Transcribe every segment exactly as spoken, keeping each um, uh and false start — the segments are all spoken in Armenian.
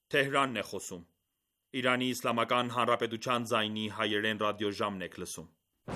Թեհրանն է խոսում։ Իրանի Իսլամական Հանրապետության ձայնի հայերեն ռադիոժամն եք լսում։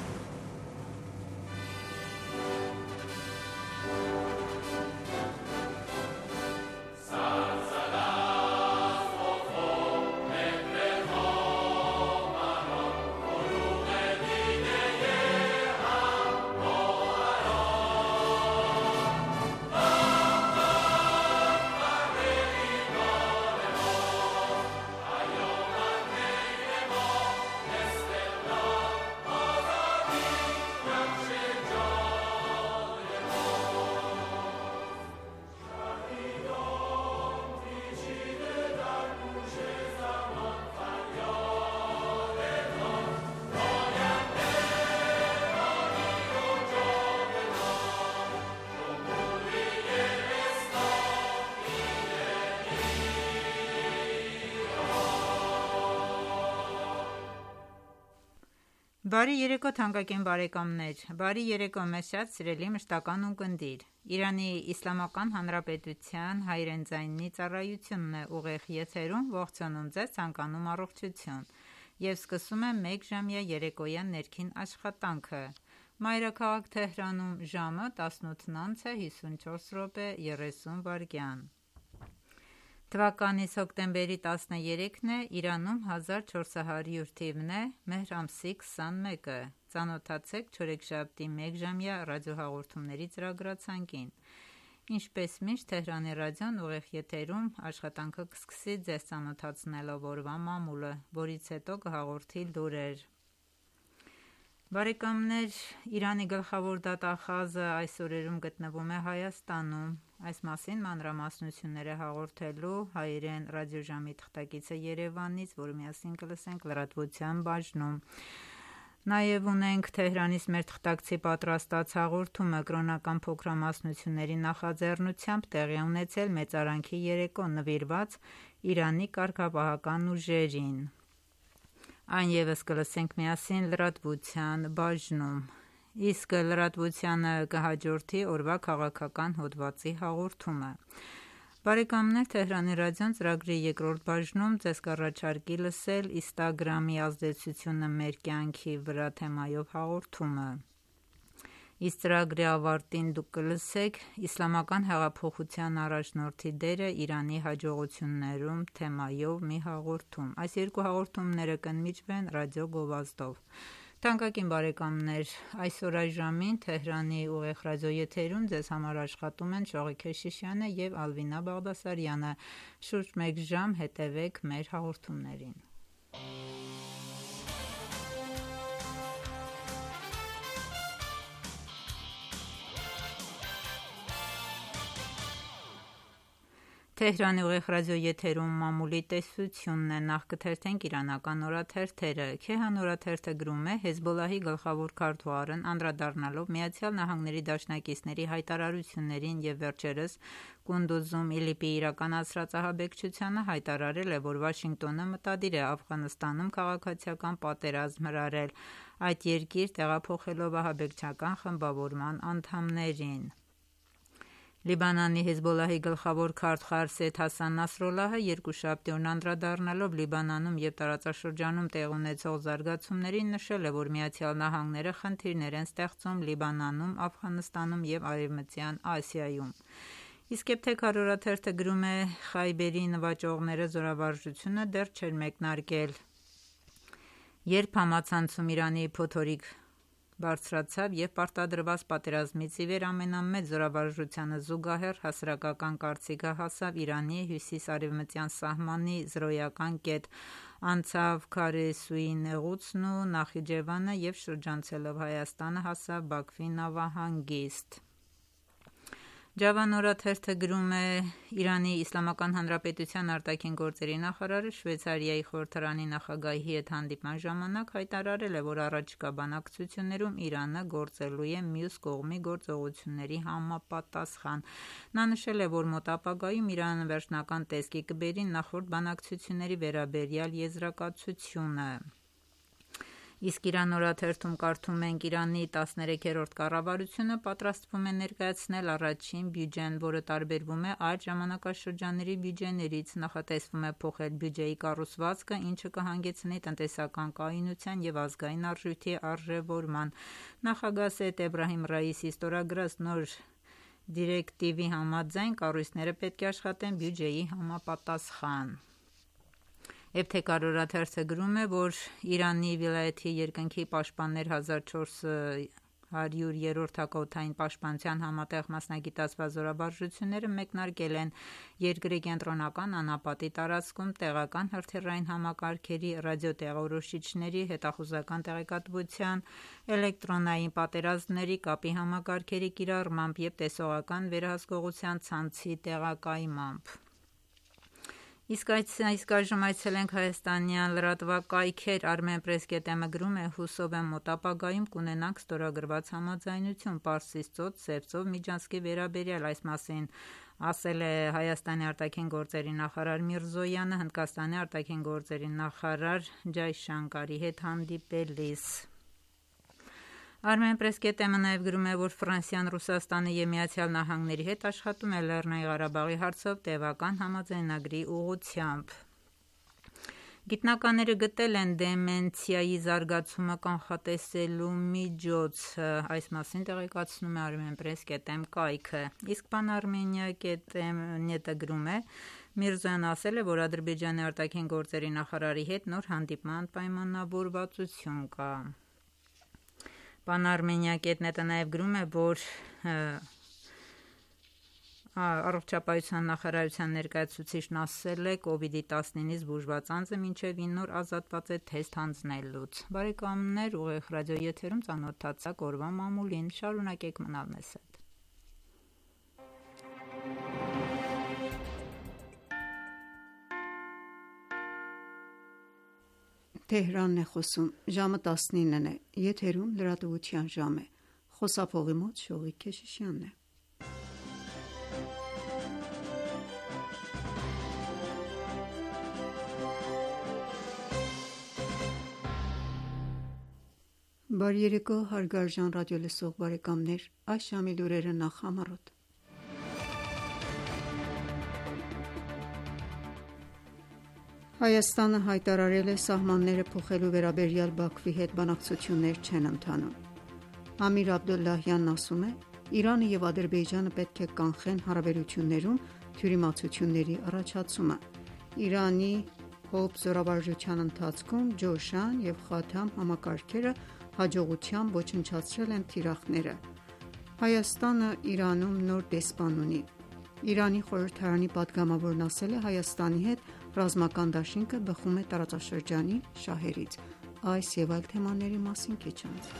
Բարի երեկո թանկագին բարեկամներ, բարի երեկո մեզ շատ սիրելի մշտական ունկնդիր։ Իրանի Իսլամական Հանրապետության հայերեն ձայնի ծառայությունն է ուղիղ եթերում ողջունում ձեզ, ցանկանում առողջություն եւ սկսում է մեկ ժամյա երեկոյան ներքին աշխատանքը։ Մայրաքաղաք Թեհրանում ժամը տասնութն անց է հիսունչորս րոպե երեսուն վայրկյան։ Թվականից հոկտեմբերի տասներեքն է, Իրանում հազար չորս հարյուր թիվն է, մեհր ամսի քսանմեկը։ Ծանոթացեք չորեքշաբթի մեկ ժամյա ռադիոհաղորդումների ծրագրացանկին։ Ինչպես միշտ Թեհրանի ռադիոն ուղիղ եթերում աշխատանքը կսկսի ձեզ ծանոթացնելով օրվա մամուլը, որից հետո կհաղորդի լուրեր։ Բարեկամներ, Իրանի գլխավոր դատախազը այս օրերում գտնվում է Հայաստանում։ Այս մասին մանրամասնություններ է հաղորդելու հայերեն ռադիոժամի թղթակիցը Երևանից, որը միասին կլսենք լրատվության բաժնում։ Նաև ունենք Թեհրանից մեր թղթակցի պատրաստած հաղորդումը կրոնական փոքրամասնությունների նախաձեռնությամբ տեղի ունեցել մեծարանքի երեկո նվիրված Իրանի կարգապահական ուժերին։ Այն ևս կլսենք միասին լրատվության բաժնում։ Իսկ լրատվությանը կհաջորդի օրվա քաղաքական հոդվածի հաղորդումը։ Բարեկամներ, Թեհրանի ռադիոն ծրագրի երկրորդ բաժնում ձեզ կառաջարկի լսել Instagram-ի ազդեցությունը մեր կյանքի վրա թեմայով հաղորդումը։ Իսկ ծրագրի ավարտին դուք կլսեք Իսլամական հեղափոխության առաջնորդի դերը Իրանի հաջողություններում թեմայով մի հաղորդում։ Այս երկու հաղորդումները կընդմիջվեն ռադիո գովազդով։ Թանկագին բարեկամներ, այսօր այս ժամին Թեհրանի ուղիղ ռադիոեթերում ձեզ համար աշխատում են Շողիկ Քեշիշյանը եւ Ալվինա Բաղդասարյանը։ Շուրջ մեկ ժամ հետևեք մեր հաղորդումներին։ Թեհրանի ուղիղ ռադիոեթերում մամուլի տեսությունն է, նախ կթերթենք իրանական օրաթերթերը։ Քեհան օրաթերթը գրում է. Հեզբոլլահի գլխավոր քարտուղարն անդրադառնալով Միացյալ Նահանգների դաշնակիցների հայտարարություններին եւ վերջերս Կունդուզում ԻԼԻՊ-ի իրականացրած ահաբեկչությանը հայտարարել է, որ Վաշինգտոնը մտադիր է Աֆղանստանում քաղաքացիական պատերազմ հրահրել, այդ երկիր տեղափոխելով ահաբեկչական խմբավորման անդամներին։ Լիբանանի Հեզբոլլահի գլխավոր քարտուղար Սեյյեդ Հասան Նասրալլահը երկուշաբթի օրն անդրադառնալով Լիբանանում եւ տարածաշրջանում տեղի ունեցող զարգացումներին նշել է, որ Միացյալ Նահանգները խնդիրներ են ստեղծում Լիբանանում, Աֆղանստանում եւ Արևմտյան Ասիայում։ Իսկ Էբթեքար օրաթերթը գրում է. Խայբերի նվաճողները զորավարժությունը դեռ չէր մեկնարկել, երբ համացանցում Իրանի փոթորիկ բարձրացավ եւ պարտադրված պատերազմից ի վեր ամենամեծ զորավարժությանը զուգահեռ հասարակական կարծիքը հասավ Իրանի հյուսիս-արևմտյան սահմանի զրոյական կետ, անցավ Քարե Սուի նեղուցն ու Նախիջևանը եւ շրջանցելով Հայաստանը հասավ Բաքվի նավահանգիստ։ Ջավան օրաթերթը գրում է. Իրանի Իսլամական Հանրապետության արտաքին գործերի նախարարը Շվեյցարիայի խորհրդարանի նախագահի հետ հանդիպման ժամանակ հայտարարել է, որ առաջիկա բանակցություններում Իրանը գործելու է մյուս կողմի գործողությունների համապատասխան։ Նա նշել է, որ մոտ ապագայում Իրանը վերջնական տեսքի կբերի նախորդ բանակցությունների վերաբերյալ եզրակացությունը։ Իսկ Իրան օրաթերթում կարդում ենք Իրանի տասներեքերորդ կառավարությունը պատրաստվում է ներկայացնել առաջին բյուջեն, որը տարբերվում է այլ ժամանակաշրջանների բյուջեներից, նախատեսվում է փոխել բյուջեի կառուցվածքը, ինչը կհանգեցնի տնտեսական կայունության և ազգային արժույթի արժևորման։ Նախագահ Սեյեդ Էբրահիմ Ռայիսի ստորագրած նոր դիրեկտիվի համաձայն կառույցները պետք է աշխատեն բյուջեի համապատասխան։ Էբթեկար օրաթերթը գրում է, որ Իրանի վիլայեթի երկնքի պաշտպաններ հազար չորս հարյուրերորդ հակաօդային պաշտպանության համատեղ մասնագիտացված զորավարժությունները մեկնարկել են երկրի կենտրոնական անապատի տարածքում տեղական հրթիռային համակարգերի, ռադիոտեղորոշիչների, հետախուզական տեղեկատվության, էլեկտրոնային պատերազմների, կապի համակարգերի կիրառմամբ և տեսողական վերահսկողության ցանցի տեղակայմամբ։ Իսկ այժմ այցելենք հայաստանյան լրատվակայքեր։ Armenpress.am-ը գրում է. «Հուսով եմ մոտ ապագայում կունենանք ստորագրված համաձայնություն Պարսից ծոց Սևծով միջանցքի վերաբերյալ»։ Այս մասին ասել է Հայաստանի արտաքին գործերի նախարար Միրզոյանը Հնդկաստանի արտաքին գործերի նախարար Ջայշանկարի հետ հանդիպելիս։ Armenpress.am-ը նաև գրում է, որ Ֆրանսիան, Ռուսաստանը և Միացյալ Նահանգների հետ աշխատում է Լեռնային Ղարաբաղի հարցով տևական համաձայնագրի ուղղությամբ։ Գիտնականները գտել են դեմենցիայի զարգացումը կանխատեսելու միջոց։ Այս մասին տեղեկացնում է Armenpress.am կայքը։ Իսկ Pan-Armenia.net-ը գրում է. Միրզոյան ասել է, որ Ադրբեջանի արտաքին գործերի նախարարի հետ նոր հանդիպման պայմանավորվածություն կա։ Pan-Armenia.net-ը նաև գրում է, որ Առողջապահության նախարարության ներկայացուցիչն ասել է կովիդ տասնինից բուժված անձը մինչև ինը օր ազատված է թեստ հանձնելուց։ Բարեկամներ, ուղիղ ռադիոյի եթերում ծանոթացաք օրվա մամուլին, շարունակեք մնալ մեզ հետ։ Թեհրանն է խոսում, ժամը տասնինն է, եթերում լրատվության ժամ է, խոսափողի մոտ Շողիկ Քեշիշյանն է։ Բարի երեկո, հարգարժան ռադիոլսող բարեկամներ, այս ժամի լուրերը նախ համառոտ։ Հայաստանը հայտարարել է սահմանները փոխելու վերաբերյալ Բաքվի հետ բանակցություններ չեն ընթանում։ Ամիր Աբդոլլահյանն ասում է. Իրանը և Ադրբեջանը պետք է կանխեն հարաբերություններում թյուրիմացությունների առաջացումը։ Իրանի Հոբ զորավարժության ընթացքում Ջոշան և Խաթամ համակարգերը հաջողությամբ ոչնչացրել են թիրախները։ Հայաստանը Իրանում նոր դեսպան ունի։ Իրանի խորհրդարանի պատգամավորն ասել է Հայաստանի հետ ռազմական դաշինքը բխում է տարածաշրջանի շահերից։ Այս և այլ թեմաների մասին քիչ անց։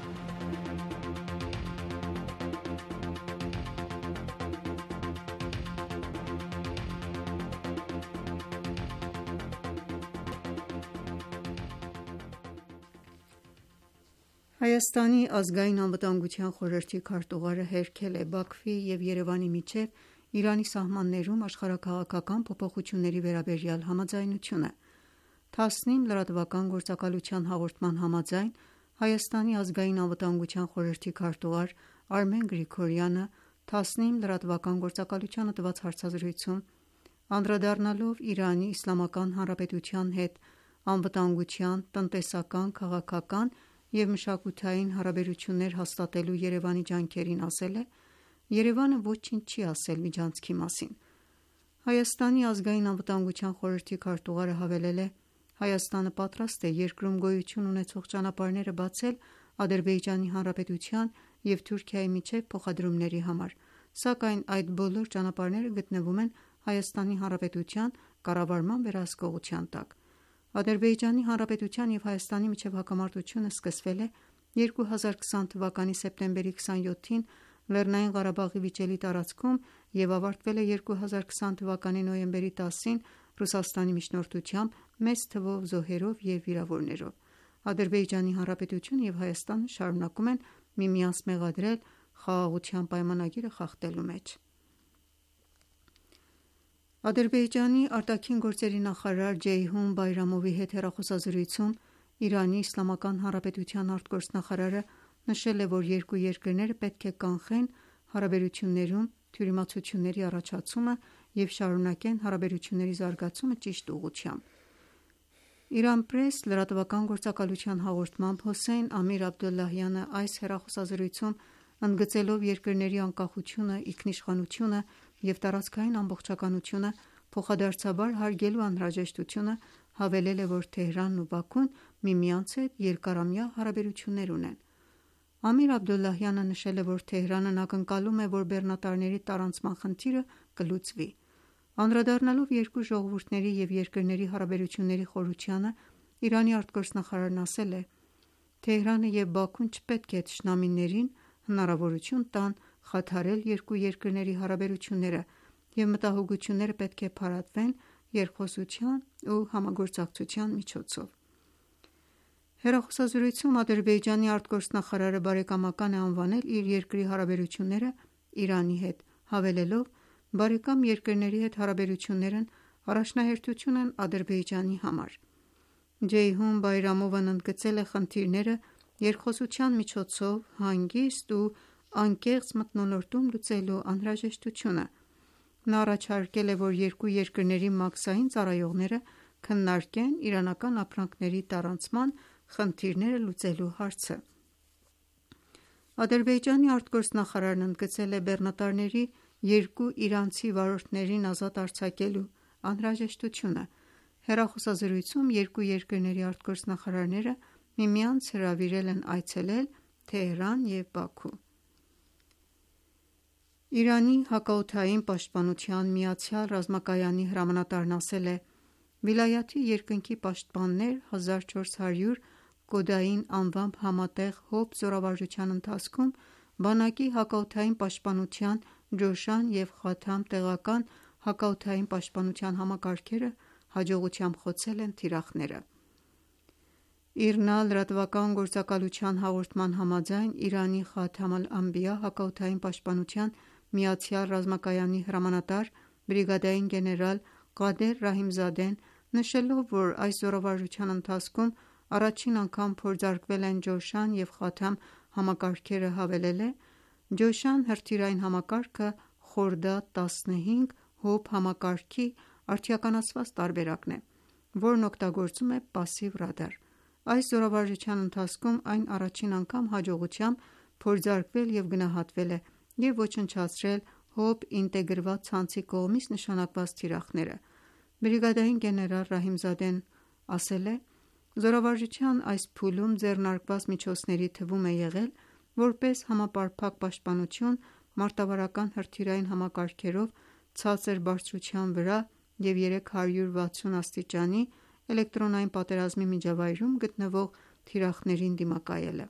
Հայաստանի ազգային անվտանգության խորհրդի քարտուղարը հերքել է Բաքվի և Երևանի միջև Իրանի սահմաններում աշխարհաքաղաքական փոփոխությունների վերաբերյալ համաձայնությունը։ Թասնիմ լրատվական գործակալության հաղորդման համաձայն Հայաստանի ազգային անվտանգության խորհրդի քարտուղար Արմեն Գրիգորյանը Թասնիմ լրատվական գործակալությանը տված հարցազրույցում անդրադառնալով Իրանի Իսլամական Հանրապետության հետ անվտանգության, տնտեսական, քաղաքական և մշակութային հարաբերություններ հաստատելու Երևանի ջանքերին ասել է. Երևանը ոչինչ չի ասել միջանցքի մասին։ Հայաստանի ազգային անվտանգության խորհրդի քարտուղարը հավելել է. Հայաստանը պատրաստ է երկրում գոյություն ունեցող ճանապարհները բացել Ադրբեջանի Հանրապետության և Թուրքիայի միջև փոխադրումների համար, սակայն այդ բոլոր ճանապարհները գտնվում են Հայաստանի Հանրապետության կառավարման վերահսկողության տակ։ Ադրբեջանի Հանրապետության և Հայաստանի միջև հակամարտությունը սկսվել է երկու հազար քսան թվականի սեպտեմբերի քսանյոթին Լեռնային Ղարաբաղի վիճելի տարածքում և ավարտվել է երկու հազար քսան թվականի նոյեմբերի տասին Ռուսաստանի միջնորդությամբ մեծ թվով զոհերով և վիրավորներով։ Ադրբեջանի Հանրապետությունը և Հայաստանը շարունակում են միմյանց մեղադրել խաղաղության պայմանագիրը խախտելու մեջ։ Ադրբեջանի արտաքին գործերի նախարար Ջեյհուն Բայրամովի հետ հեռախոսազրույցում Իրանի Իսլամական Հանրապետության արտգործնախարարը նշել է, որ երկու երկրները պետք է կանխեն հարաբերություններում թյուրիմացությունների առաջացումը և շարունակեն հարաբերությունների զարգացումը ճիշտ ուղղությամբ: «Իրանպրես» լրատվական գործակալության հաղորդմամբ Հոսեյն Ամիր Աբդոլլահյանը այս հեռախոսազրույցում, ընդգծելով երկրների անկախությունը, ինքնիշխանությունը և տարածքային ամբողջականությունը փոխադարձաբար հարգելու անհրաժեշտությունը, հավելել է, որ Թեհրանն ու Բաքուն միմյանց հետ երկարամյա հարաբերություններ ունեն: Ամիր Աբդոլլահյանը նշել է, որ Թեհրանն ակնկալում է, որ բեռնատարների տարանցման խնդիրը կլուծվի: Անդրադառնալով երկու ժողովուրդների և երկրների հարաբերությունների խորությանը, Իրանի արտգործնախարարն ասել է. «Թեհրանը և Բաքուն չպետք է թշնամիներին հնարավորություն տան խաթարել երկու երկրների հարաբերությունները և մտահոգությունները պետք է փարատվեն երկխոսության ու համագործակցության միջոցով»: Հեռախոսազրույցում Ադրբեջանի արտգործնախարարը բարեկամական է անվանել իր երկրի հարաբերությունները Իրանի հետ, հավելելով. «Բարեկամ երկրների հետ հարաբերություններն առաջնահերթություն են Ադրբեջանի համար»: Ջեյհուն Բայրամովն ընդգծել է խնդիրները երկխոսության միջոցով հանգիստ ու անկեղծ մթնոլորտում լուծելու անհրաժեշտությունը: Նա առաջարկել է, որ երկու երկրների մաքսային ծառայողները քննարկեն իրանական ապրանքների տարանցման խնդիրները լուծելու հարցը: Ադրբեջանի արտգործնախարարն ընդգծել է բեռնատարների երկու իրանցի վարորդներին ազատ արձակելու անհրաժեշտությունը: Հեռախոսազրույցում երկու երկրների արտգործնախարարները միմյանց հրավիրել են այցելել Թեհրան և Բաքու: Իրանի հակաօդային պաշտպանության միացյալ ռազմակայանի հրամանատարն ասել է. «Վիլայաթի երկնքի պաշտպաններ հազար չորս հարյուր կոդային անվամբ համատեղ հոբ զորավարժության ընթացքում բանակի հակաօդային պաշտպանության Ջոշան և Խաթամ տեղական հակաօդային պաշտպանության համակարգերը հաջողությամբ խոցել են թիրախները»: ԻՌՆԱ լրատվական գործակալության հաղորդման համաձայն, Իրանի Խաթամ ալ-Անբիա հակաօդային պաշտպանության միացյալ ռազմակայանի հրամանատար բրիգադային գեներալ Ղադեր Ռահիմզադեն, նշելով, որ այս զորավարժության ընթացքում առաջին անգամ փորձարկվել են Ջոշան և Խաթամ համակարգերը, հավելել է. «Ջոշան հրթիռային համակարգը Խորդադ տասնհինգ հոբ համակարգի արդիականացված տարբերակն է, որն օգտագործում է պասիվ ռադար: Այս զորավարժության ընթացքում այն առաջին անգամ հաջողությամբ փորձարկվել և գնահատվել է և ոչնչացրել հոբ ինտեգրված ցանցի կողմից նշանակված թիրախները»: Բրիգադային գեներալ Ռահիմզադեն ասել է. «Զորավարժության այս փուլում ձեռնարկված միջոցների թվում է եղել որպես համապարփակ պաշտպանություն մարտավարական հրթիռային համակարգերով ցածր բարձրության վրա և երեք հարյուր վաթսուն աստիճանի էլեկտրոնային պատերազմի միջավայրում գտնվող թիրախներին դիմակայելը»: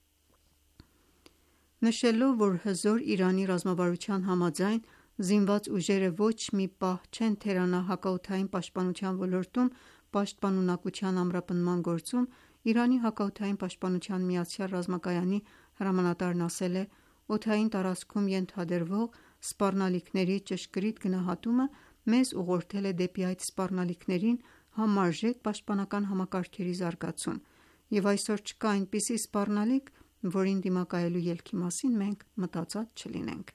Նշելով, որ հզոր Իրանի ռազմավարության համաձայն, զինված ուժերը ոչ մի պահ չեն թերանա հակաօդային պաշտպանության ոլորտում պաշտպանունակության ամրապնդման գործում, Իրանի հակաօդային պաշտպանության միացյալ ռազմակայանի հրամանատարն ասել է. «Օդային տարածքում ենթադրվող սպառնալիքների ճշգրիտ գնահատումը մեզ ուղղորդել է դեպի այդ սպառնալիքներին համարժեք պաշտպանական համակարգերի զարգացում և այսօր չկա այնպիսի սպառնալիք, որին դիմակայելու ելքի մասին մենք մտածած չլինենք»: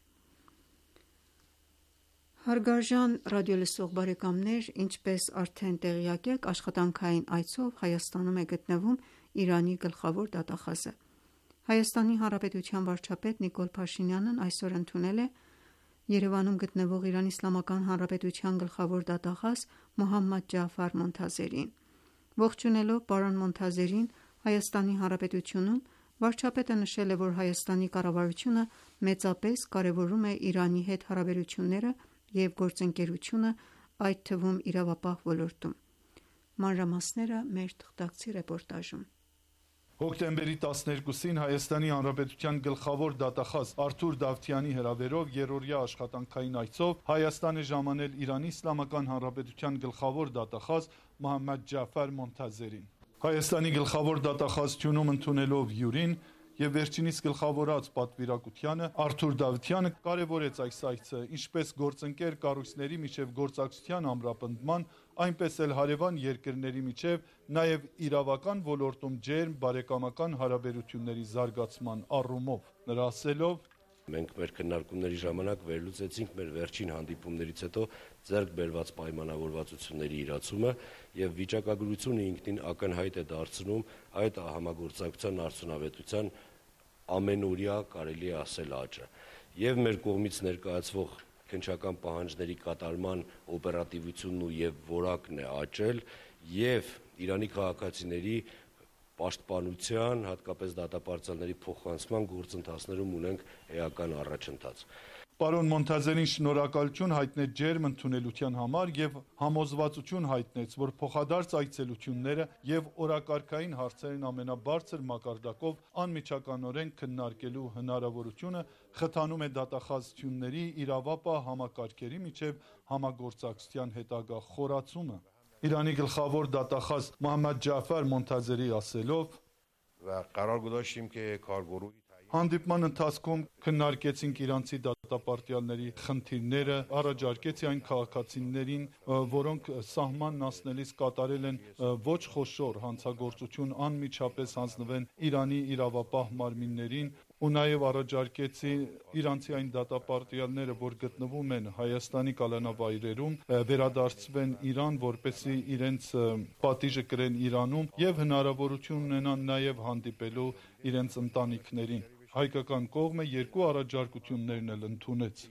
Հարգարժան ռադիոլսող բարեկամներ, ինչպես արդեն տեղյակ եք, աշխատանքային այցով Հայաստանում է գտնվում Իրանի գլխավոր դատախազը: ՀՀ վարչապետ Նիկոլ Փաշինյանն այսօր ընդունել է Երևանում գտնվող ԻԻՀ գլխավոր դատախազ Մոհամմադ Ջաֆար Մոնթազերին: Ողջունելով պարոն Մոնթազերին ՀՀ-ում, վարչապետը նշել է, որ Հայաստանի կառավարությունը մեծապես կարևորում է Իրանի հետ հարաբերությունները և գործընկերությունը, այդ թվում իրավապահ ոլորտում: Մանրամասները մեր թղթակցի ռեպորտաժում: Հոկտեմբերի տասներկուսին ՀՀ գլխավոր դատախազ Արթուր Դավթյանի հրավերով երրորդյա աշխատանքային այցով Հայաստան է ժամանել ԻԻՀ գլխավոր դատախազ Մոհամմադ Ջաֆար Մոնթազերին: Հայաստանի գլխավոր դատախազությունում ընդունելով հյուրին և վերջինիս գլխավորած պատվիրակությանը, Արթուր Դավթյանը կարևորեց այս այցը, ինչպես գործընկեր կառույցների միջև գործակցության ամրապնդման, այնպես էլ հարևան երկրների միջև, նաև իրավական ոլորտում ջերմ բարեկամական հարաբերությունների զարգացման առումով։ Նրա ասելով. Մենք մեր քննարկումների ժամանակ վերլուծեցինք մեր վերջին հանդիպումներից հետո ձեռք բերված պայմանավորվածությունների իրացումը եւ վիճակագրությունը ինքնին ակնհայտ է դարձնում այդ համագործակցության արդյունավետության ամենօրյա կարելի է ասել աճը եւ մեր կողմից ներկայացվող քննչական պահանջների կատարման օպերատիվությունն ու եւ որակն է աճել եւ Իրանի քաղաքացիների պաշտպանության, հատկապես դատապարտյալների փոխանցման գործընթացներում ունենք էական առաջընթաց։ Պարոն Մոնթազերին շնորհակալություն հայտնեց ջերմ ընդունելության համար եւ համոզվածություն հայտնեց, որ փոխադարձ այցելությունները եւ օրակարգային հարցերն ամենաբարձր մակարդակով անմիջականորեն քննարկելու հնարավորությունը խթանում է դատախազությունների իրավապահ համակարգերի միջև համագործակցության հետագա խորացումը։ Իրանի գլխավոր դատախազ Մոհամմադ Ջաֆար Մոնթազերի ասելով. Հանդիպման ընթացքում քննարկեցինք իրանցի դատապարտյալների խնդիրները, առաջարկեցի այն քաղաքացիներին, որոնք սահմանն անցնելիս կատարել են ոչ խոշոր հանցագործություն, անմիջապես հանձնվեն Իրանի իրավապահ մարմիններին, ու նաև առաջարկեցի իրանցի այն դատապարտյալները, որ գտնվում են Հայաստանի կալանավայրերում, վերադարձվեն Իրան, որպեսզի իրենց պատիժը կրեն Իրանում եւ հնարավորություն ունենան նաև հանդիպելու իրենց ընտանիքներին։ Հայկական կողմը երկու առաջարկություններն էլ ընդունեց։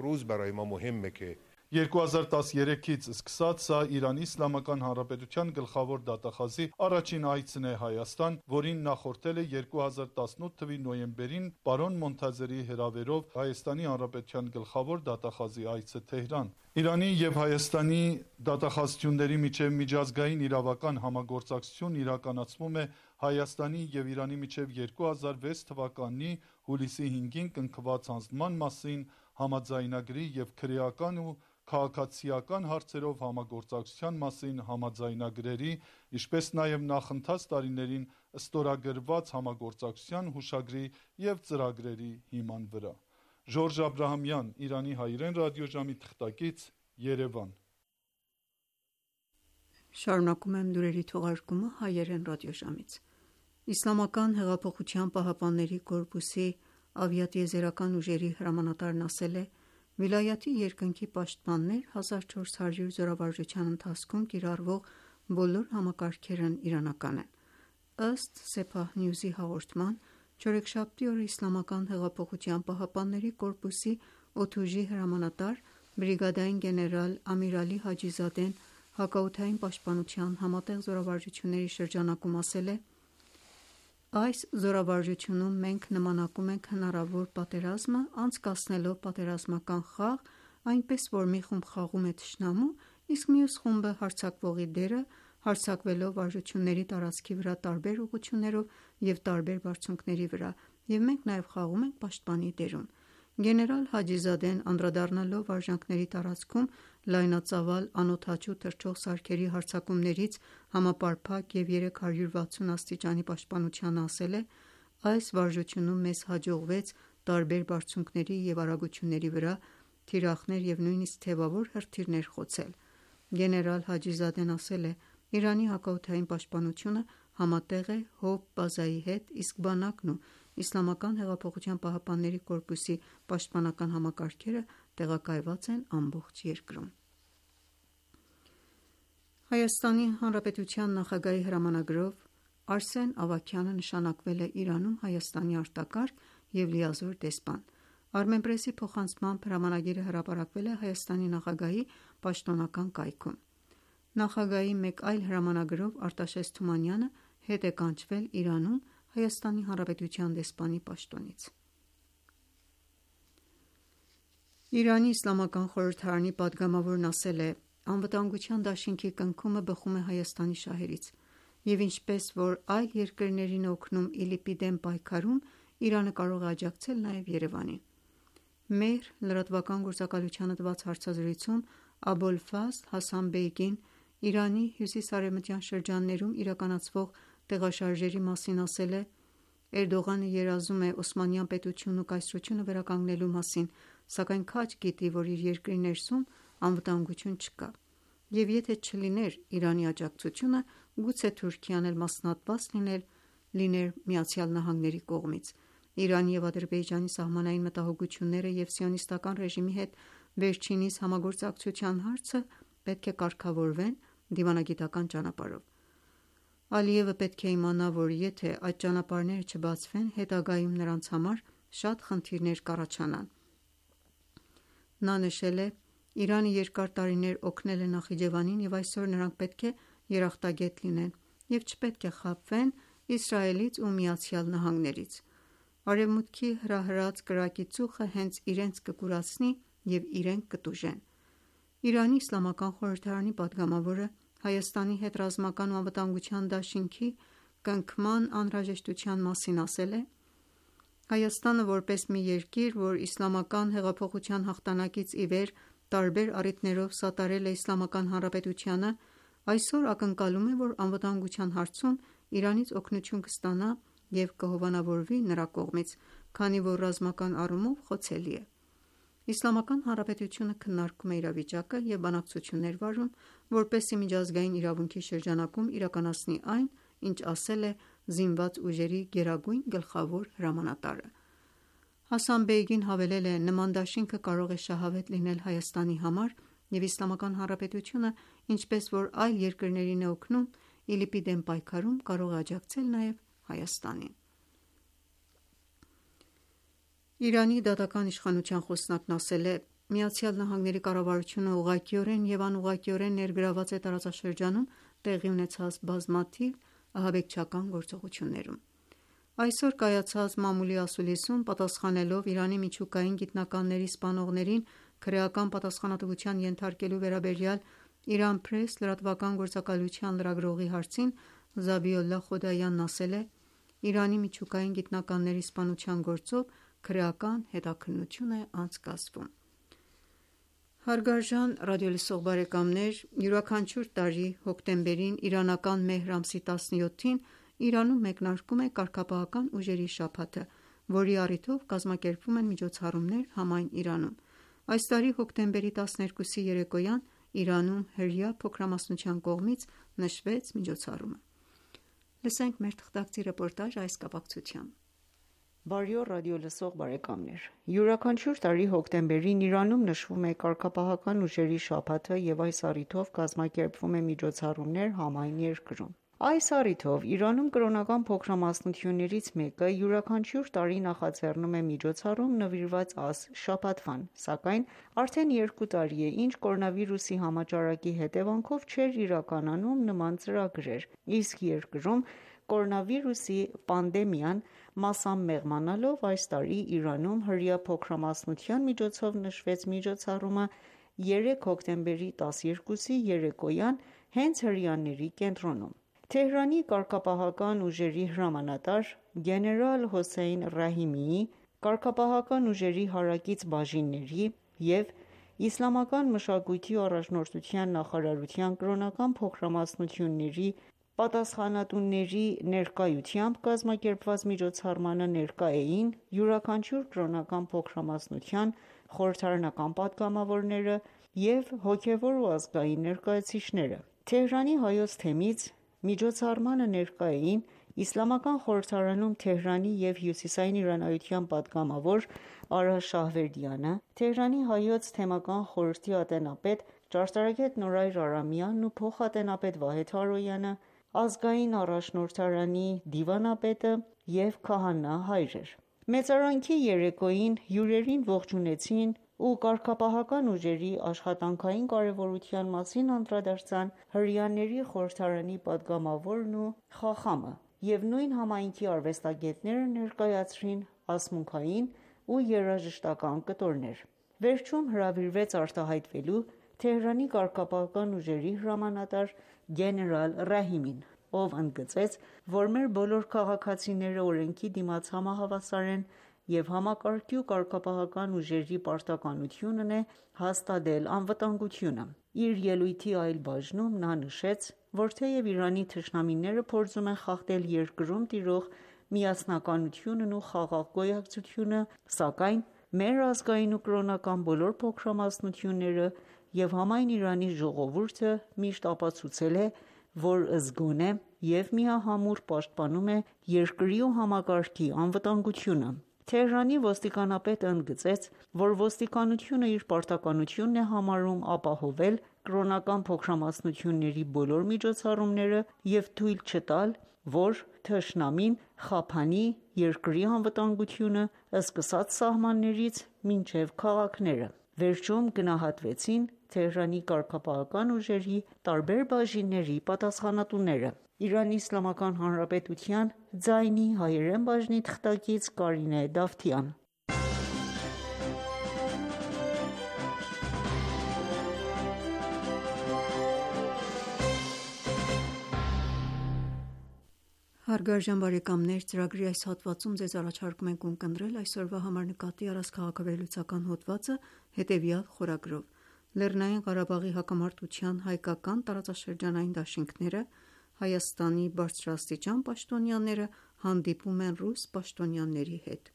երկու հազար տասներեքից սկսած սա Իրանի Իսլամական Հանրապետության գլխավոր դատախազի առաջին այցն է Հայաստան, որին նախորդել է երկու հազար տասնութ թվականի նոյեմբերին պարոն Մոնթազերի հրավերով Հայաստանի Հանրապետության գլխավոր դատախազի այցը Թեհրան։ Իրանի եւ Հայաստանի դատախազությունների միջև միջազգային իրավական համագործակցություն իրականացվում է Հայաստանի եւ Իրանի միջև երկու հազար վեց թվականի հուլիսի հինգին կնքված հանձնման մասին համաձայնագրի եւ քրեական ու քաղաքացիական հարցերով համագործակցության մասին համաձայնագրերի, ինչպես նաև նախընթաց տարիներին ստորագրված համագործակցության հուշագրի և ծրագրերի հիման վրա։ Ժորժ Աբրահամյան, Իրանի հայրեն ռադիոժամի թղթակից, Երևան։ Շարունակում եմ լուրերի թողարկումը հայերեն ռադիոժամից։ Իսլամական հեղափոխության պահապանների կորպուսի ավիատիեզերական ուժերի հրամանատարն ասել է. Վիլայաթի երկնքի պաշտպաններ հազար չորս հարյուր զորավարժության ընթացքում կիրառվող բոլոր համակարգերն իրանական են։ Ըստ Սեփահ Նյուզի հաղորդման, չորեքշաբթի օրը Իսլամական հեղափոխության պահապանների կորպուսի օդուժի հրամանատար բրիգադային գեներալ Ամիր Ալի Հաջիզադեն հակաօդային պաշտպանության համատեղ զորավարժությունների շրջանակում ասել է. Այս զորավարժությունում մենք նմանակում ենք հնարավոր պատերազմը, անցկացնելով պատերազմական խաղ, այնպես որ մի խումբ խաղում է թշնամու, իսկ մյուս խումբը հարձակվողի դերը, հարձակվելով վարժությունների տարածքի վրա տարբեր ուղղություններով և տարբեր բարձունքների վրա, և մենք նաև խաղում ենք պաշտպանի դերում։ Գեներալ Հաջիզադեն անդրադառնալով վարժանքների տարածքում լայնածավալ անօդաչու թռչող սարքերի հարձակումներից համապարփակ և երեք հարյուր վաթսուն աստիճանի պաշտպանությանը ասել է. այս վարժությունում մեզ հաջողվեց տարբեր բարձունքների և արագությունների վրա թիրախներ և նույնիսկ թևավոր հրթիռներ խոցել։ Գեներալ Հաջիզադեն ասել է. Իրանի հակաօդային պաշտպանությունը համատեղ է Հոբ բազայի հետ, իսկ բանակն ու Իսլամական հեղափոխության պահապանների կորպուսի պաշտպանական համակարգերը տեղակայված են ամբողջ երկրում։ Հայաստանի Հանրապետության նախագահի հրամանագրով Արսեն Ավագյանը նշանակվել է Իրանում Հայաստանի արտակարգ և լիազոր դեսպան։ Armenpress-ի փոխանցմամբ հրամանագիրը հրապարակվել է Հայաստանի նախագահի պաշտոնական կայքում։ Նախագահի մեկ այլ հրամանագրով Արտաշես Թումանյանը հետ է կանչվել Իրանում Հայաստանի Հանրապետության դեսպանի պաշտոնից։ Իրանի Իսլամական խորհրդարանի պատգամավորն ասել է. Անվտանգության դաշինքի կնքումը բխում է Հայաստանի շահերից, և ինչպես որ այլ երկրներին օգնում ԻԼԻՊ-ի դեմ պայքարում, Իրանը կարող է աջակցել նաև Երևանին։ Մեր լրատվական գործակալությանը տված հարցազրույցում Աբոլֆազլ Հասան Բեյգին Իրանի հյուսիս-արևմտյան շրջաններում իրականացվող տեղաշարժերի մասին ասել է. Էրդողանը երազում է Օսմանյան պետությունն ու կայսրությունը վերականգնելու մասին, սակայն քաջ գիտի, որ իր երկրի ներսում անվտանգություն չկա։ և եթե չլիներ Իրանի աջակցությունը, գուցե Թուրքիան էլ մասնատված լիներ լիներ ԱՄՆ-ի կողմից։ Իրանի և Ադրբեջանի սահմանային մտահոգությունները և սիոնիստական ռեժիմի հետ վերջինիս համագործակցության հարցը պետք է կարգավորվեն դիվանագիտական ճանապարհով։ Ալիևը պետք է իմանա, որ եթե այդ ճանապարհները չբացվեն, հետագայում նրանց համար շատ խնդիրներ կառաջանան։ Նա նշել է. «Իրանը երկար տարիներ օգնել է Նախիջևանին և այսօր նրանք պետք է երախտագետ լինեն և չպետք է խաբվեն Իսրայելից ու ԱՄՆ-ից։ Արևմուտքի հրահրած կրակի ծուխը հենց իրենց կկուրացնի և իրենք կտուժեն»։ Իրանի իսլամական խորհրդարանի պատգամավորը Հայաստանի հետ ռազմական ու անվտանգության դաշինքի կնքման անհրաժեշտության մասին ասել է. «Հայաստանը որպես մի երկիր, որ իսլամական հեղափոխության հաղթանակից ի վեր տարբեր առիթներով սատարել է Իսլամական Հանրապետությանը, այսօր ակնկալում է, որ անվտանգության հարցում Իրանից օգնություն կստանա և կհովանավորվի նրա կողմից, քանի որ ռազմական առումով խոցելի է։ Իսլամական Հանրապետությունը քննարկում է իրավիճակը և բանակցություններ վարում, որպեսզի միջազգային իրավունքի շրջանակում իրականացնի այն, ինչ ասել է Զինված ուժերի գերագույն գլխավոր հրամանատարը»։ Հասան Բեյգին հավելել է. «Նման դաշինքը կարող է շահավետ լինել Հայաստանի համար և Իսլամական Հանրապետությունը, ինչպես որ այլ երկրներին է օգնում, ԻԼԻՊ-ի դեմ պայքարում կարող է աջակցել նաև Հայաստանին»։ Իրանի դատական իշխանության խոսնակն ասել է. «ԱՄՆ կառավարությունը ուղղակիորեն և անուղղակիորեն ներգրավված է տարածաշրջանում տեղի ունեցած բազմաթիվ ահաբեկչական գործողություններում։ Այսօր կայացած մամուլի ասուլիսում, պատասխանելով Իրանի միջուկային գիտնականների սպանողներին քրեական պատասխանատվության ենթարկելու վերաբերյալ Iran Press լրատվական գործակալության լրագրողի հարցին, Զաբիոլլահ Խոդայանն ասել է. «Իրանի միջուկային գիտնականների սպանության գործով քրեական հետաքննություն է անցկացվում»։ Հարգարժան ռադիոլսող բարեկամներ, յուրաքանչյուր տարի հոկտեմբերին իրանական մեհր ամսի տասնյոթին Իրանում մեկնարկում է Կարգապահական ուժերի շաբաթը, որի առիթով կազմակերպվում են միջոցառումներ համայն Իրանում։ Այս տարի հոկտեմբերի տասներկուսի երեկոյան Իրանում հրեա փոքրամասնության կողմից նշվեց միջոցառումը։ Լսենք մեր թղթակցի ռեպորտաժը այս կապակցությամբ։ Բարի օր ռադիոլսող բարեկամներ։ Յուրաքանչյուր տարի հոկտեմբերին Իրանում նշվում է Կարգապահական ուժերի շաբաթը և այս առիթով կազմակերպվում է միջոցառումներ համայն երկրում։ Այս առիթով Իրանում կրոնական փոքրամասնություններից մեկը յուրաքանչյուր տարի նախաձեռնում է միջոցառում նվիրված աս շաբաթվան, սակայն արդեն երկու տարի է, ինչ կորոնավիրուսի համաճարակի հետևանքով չէր իրականանում նման ծրագրեր, իսկ երկրում կորոնավիրուսի պանդեմիան մասամբ մեղմանալով այս տարի Իրանում հրեա փոքրամասնության միջոցով նշվեց միջոցառումը երեկ հոկտեմբերի տասներկուսի երեկոյան հենց հրեաների կենտրոնում։ Թեհրանի կարգապահական ուժերի հրամանատար գեներալ Հոսեյն Ռահիմիի, կարգապահական ուժերի հարակից բաժինների և Իսլամական մշակույթի ու առաջնորդության նախարարության կրոնական փոքրամասնությունների պատասխանատուների ներկայությամբ կազմակերպված միջոցառմանը ներկա էին յուրաքանչյուր կրոնական փոքրամասնության խորհրդարանական պատգամավորները և հոգևոր ու ազգային ներկայացուցիչները։ Թեհրանի Հայոց թեմից միջոցառմանը ներկա էին Իսլամական խորհրդարանում Թեհրանի և հյուսիսային իրանայության պատգամավոր Արա Շահվերդյանը, Թեհրանի Հայոց թեմական խորհրդի ատենապետ ճարտարապետ Նորայր Արամյանն ու փոխատենապետ Վահեդ Հարոյանը, ազգային առաջնորդարանի դիվանապետը և քահանա հայրեր։ Մեծարանքի երեկոյին հյուրերին ողջունեցին ու կարգապահական ուժերի աշխատանքային կարևորության մասին անդրադարձան հրեաների խորհրդարանի պատգամավորն ու խախամը և նույն համայնքի արվեստագետները ներկայացրին ասմունքային ու երաժշտական կտորներ։ Վերջում հրավիրվեց արտահայտվելու Թեհրանի կարգապահական ուժերի հրամանատար գեներալ Ռահիմին, ով ընդգծեց, որ մեր բոլոր քաղաքացիները օրենքի դիմաց համահավասար են և համակարգի ու կարգապահական ուժերի պարտականությունն է հաստատել անվտանգությունը։ Իր ելույթի այլ բաժնում նա նշեց, որ թեև Իրանի թշնամիները փորձում են խախտել երկրում տիրող միասնականությունն ու խաղաղ գոյակցությունը, սակայն մեր ազգային ու կրոնական բոլոր փոքրամասնությունները և համայն Իրանի ժողովուրդը միշտ ապացուցել է, որ զգոն է և միահամուռ պաշտպանում է երկրի ու համակարգի անվտանգությունը։ Թեհրանի ոստիկանապետը ընդգծեց, որ ոստիկանությունը իր պարտականությունն է համարում ապահովել կրոնական փոքրամասնությունների բոլոր միջոցառումները և թույլ չտալ, որ թշնամին խափանի երկրի անվտանգությունը՝ սկսած սահմաններից մինչև քաղաքները։ Վերջում գնահատվեցին Թեհրանի կարգապահական ուժերի տարբեր բաժինների պատասխանատուները։ Իրանի Իսլամական Հանրապետության ձայնի հայերեն բաժնի թղթակից Կարինե Դավթյան։ Հարգարժան բարեկամներ, ծրագրի այս հատվածում ձեզ առաջարկում ենք ունկնդրել այսօրվա համար նկատի առած քաղաքավերլուծական հոդվածը հետևյալ խորագրով. Լեռնային Ղարաբաղի հակամարտության հայկական տարածաշրջանային դաշինքները, Հայաստանի բարձրաստիճան պաշտոնյաները հանդիպում են ռուս պաշտոնյաների հետ։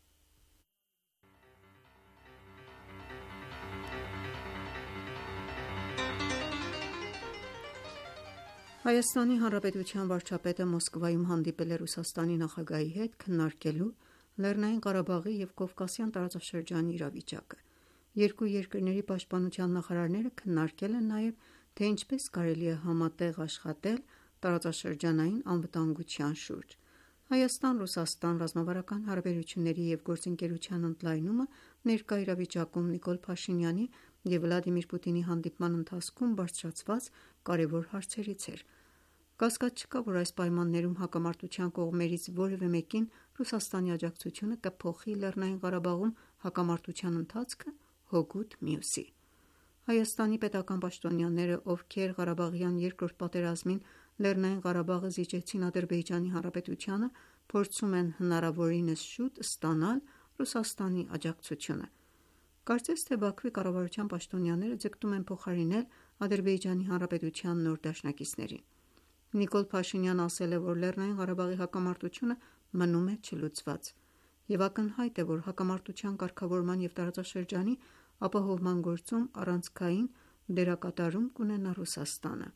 Հայաստանի Հանրապետության վարչապետը Մոսկվայում հանդիպել է Ռուսաստանի նախագահի հետ՝ քննարկելու Լեռնային Ղարաբաղի և Կովկասյան տարածաշրջանի իրավիճակը։ Երկու երկրների պաշտպանության նախարարները քննարկել են նաև, թե ինչպես կարելի է համատեղ աշխատել տարածաշրջանային անվտանգության շուրջ։ Հայաստան-Ռուսաստան ռազմավարական հարաբերությունների և գործընկերության ընդլայնումը ներկա իրավիճակում Նիկոլ Փաշինյանի և Վլադիմիր Պուտինի հանդիպման ընթացքում բարձրացված կարևոր հարցերից էր։ Կասկած չկա, որ այս պայմաններում հակամարտության կողմերից որևէ մեկին Ռուսաստանի աջակցությունը կփոխի Լեռնային Ղարաբաղում հակամարտության ընթացքը հօգուտ մյուսի։ Հայաստանի պետական պաշտոնյաները, ովքեր Ղարաբաղյան երկրորդ պատերազմին Լեռնային Ղարաբաղը զիջեցին Ադրբեջանի Հանրապետությանը, փորձում են հնարավորինս շուտ ստանալ Ռուսաստանի աջակցությունը։ Կարծես թե Բաքվի կառավարության պաշտոնյաները ձգտում են փոխարինել Ադրբեջանի Հանրապետության նոր դաշնակիցներին։ Նիկոլ Փաշինյանը ասել է, որ Լեռնային Ղարաբաղի հակամարտությունը մնում է չլուծված, և ակնհայտ է, որ հակամարտության կարգավորման և տարածաշրջանի ապահովման գործում առանցքային դերակատարում կունենա Ռուսաստանը։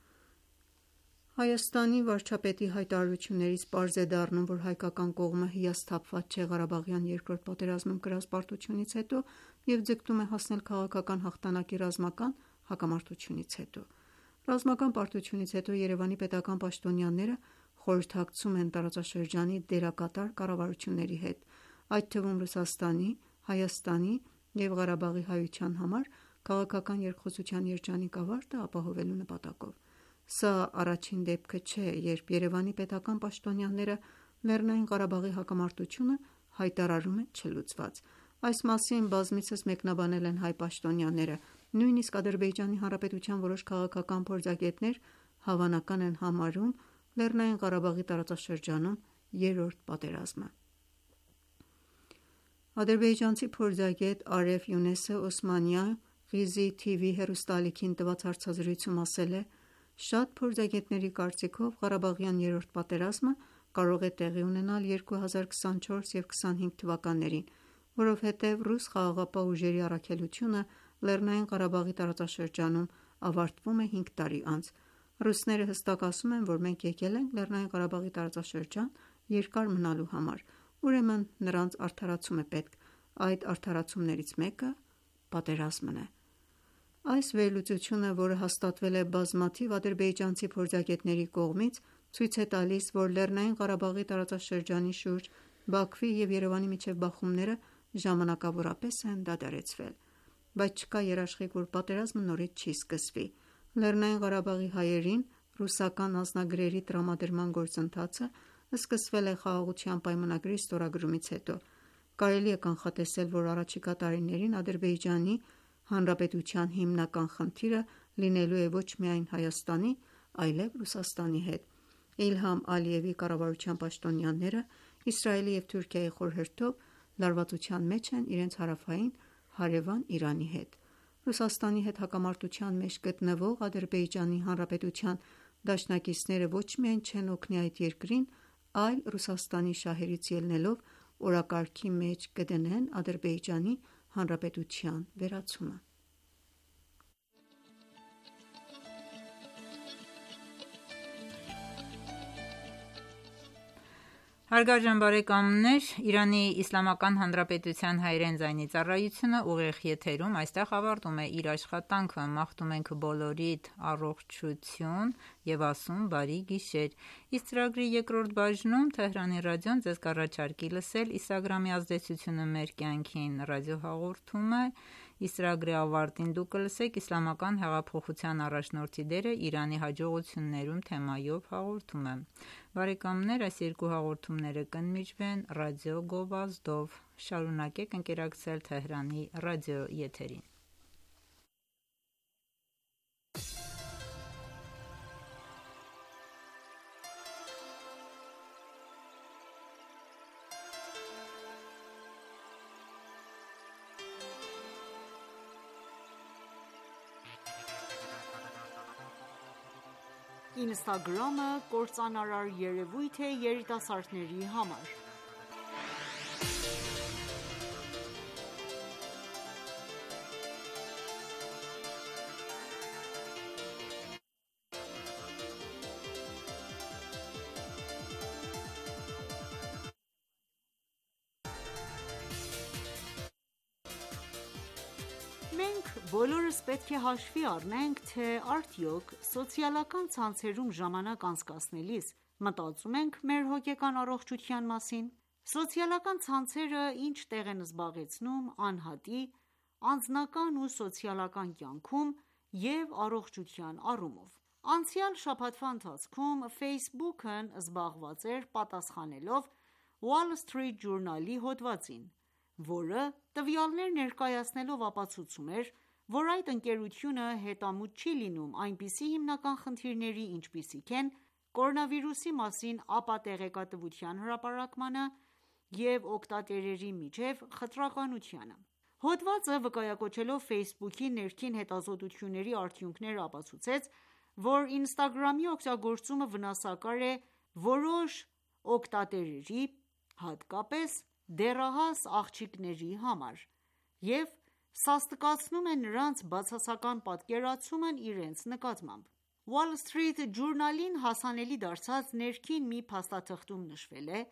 Հայաստանի վարչապետի հայտարարություններից պարզ է դառնում, որ հայկական կողմը հիասթափված չէ Ղարաբաղյան երկրորդ պատերազմում կրած պարտությունից հետո և ձգտում է հասնել քաղաքական հաղթանակի ռազմական հակամարտությունից հետո։ Ռազմական պարտությունից հետո Երևանի պետական պաշտոնյաները խորհրդակցում են տարածաշրջանի դերակատար կառավարությունների հետ, այդ թվում Ռուսաստանի, Հայաստանի և Ղարաբաղի հայության համար քաղաքական երկխոսության երջանիկ ավարտը ապահովելու նպատակով։ Սա առաջին դեպքը չէ, երբ Երևանի պետական պաշտոնյաները Լեռնային Ղարաբաղի հակամարտությունը հայտարարում են չլուծված։ Այս մասին բազմիցս մեկնաբանել են հայ պաշտոնյաները, նույնիսկ Ադրբեջանի Հանրապետության որոշ քաղաքական փորձագետներ հավանական են համարում Լեռնային Ղարաբաղի տարածաշրջանում երրորդ պատերազմը։ Ադրբեջանցի փորձագետ Արեֆ Յունեսը Օսմանիա Ղիզի թիվի հեռուստաալիքին տված հարցազրույցում ասել է. «Շատ փորձագետների կարծիքով Ղարաբաղյան երրորդ պատերազմը կարող է տեղի ունենալ երկու հազար քսանչորս և քսանհինգ թվականներին, որովհետև ռուս խաղաղապահ ուժերի առաքելությունը Լեռնային Ղարաբաղի տարածաշրջանում ավարտվում է հինգ տարի անց։ Ռուսները հստակ ասում են, որ մենք եկել ենք Լեռնային Ղարաբաղի տարածաշրջան երկար մնալու համար, ուրեմն նրանց արդարացում է պետք։ Այդ արդարացումներից մեկը պատերազմն է»։ Այս վերլուծությունը, որը հաստատվել է բազմաթիվ ադրբեջանցի փորձագետների կողմից, ցույց է տալիս, որ Լեռնային Ղարաբաղի տարածաշրջանի շուրջ Բաքվի և Երևանի միջև բախումները ժամանակավորապես են դադարեցվել։ Բայց չկա երաշխիք, որ պատերազմը նորից չի սկսվի։ Լեռնային Ղարաբաղի հայերին ռուսական անձնագրերի տրամադրման գործընթացը սկսվել է Խաղաղության պայմանագրի ստորագրումից հետո։ Կարելի է կանխատեսել, որ առաջիկա տարիներին Ադրբեջանի Հանրապետության հիմնական խնդիրը լինելու է ոչ միայն Հայաստանի, այլև Ռուսաստանի հետ։ Իլհամ Ալիևի կառավարության պաշտոնյաները Իսրայելի և Թուրքիայի խորհրդով լարվածության մեջ են իրենց հարավային հարևան Իրանի հետ։ Ռուսաստանի հետ հակամարտության մեջ գտնվող Ադրբեջանի Հանրապետության դաշնակիցները ոչ միայն չեն օգնի այդ երկրին, այլ Ռուսաստանի շահերից ելնելով օրակարգի մեջ կդնեն Ադրբեջանի Հանրապետության վերացումը։ Հարգարժան բարեկամներ, Իրանի Իսլամական Հանրապետության հայերեն ձայնի ծառայությունը ուղիղ եթերում այստեղ ավարտում է իր աշխատանքը, մաղթում ենք բոլորիդ առողջություն եւ ասում բարի գիշեր։ Իսկ ծրագրի երկրորդ բաժնում Թեհրանի ռադիոն ձեզ կառաջարկի լսել Իսագրամի ազդեցությունը մեր կյանքին ռադիոհաղորդումը, իսկ ծրագրի ավարտին դուք կլսեք Իսլամական հեղափոխության առաջնորդի դերը Իրանի հաջողություններում թեմայով հաղորդումը։ Բարեկամներ, այս երկու հաղորդումները կընդմիջվեն ռադիո գովազդով։ Շարունակեք ընկերակցել Թեհրանի ռադիո եթերին։ Ինստագրամը կործանարար երևույթ է երիտասարդների համար։ Մենք բոլորս պետք է հաշվի առնենք, թե արդյոք սոցիալական ցանցերում ժամանակ անցկացնելիս մտածում ենք մեր հոգեկան առողջության մասին։ Սոցիալական ցանցերը ինչ տեղ են զբաղեցնում անհատի, անձնական ու սոցիալական կյանքում և առողջության առումով։ Անցյալ շաբաթվա ընթացքում Facebook-ն զբաղված էր պատասխանելով Wall Street Journal-ի հոդվածին, որը տվյալներ ներկայացնելով ապացուցում էր, որ այդ ընկերությունը հետամուտ չի լինում այնպիսի հիմնական խնդիրների, ինչպիսիք են կորոնավիրուսի մասին ապատեղեկատվության հրապարակմանը և օգտատերերի միջև խտրականությանը։ Հոդվածը վկայակոչելով Facebook-ի ներքին հետազոտությունների արդյունքները ապացուցեց, որ Instagram-ի օգտագործումը վնասակար է որոշ օգտատերերի, հատկապես դեռահաս աղջիկների համար և սաստկացնում է նրանց բացասական պատկերացումն իրենց նկատմամբ։ Wall Street Journal-ին հասանելի դարձած ներքին մի փաստաթղթում նշվել է.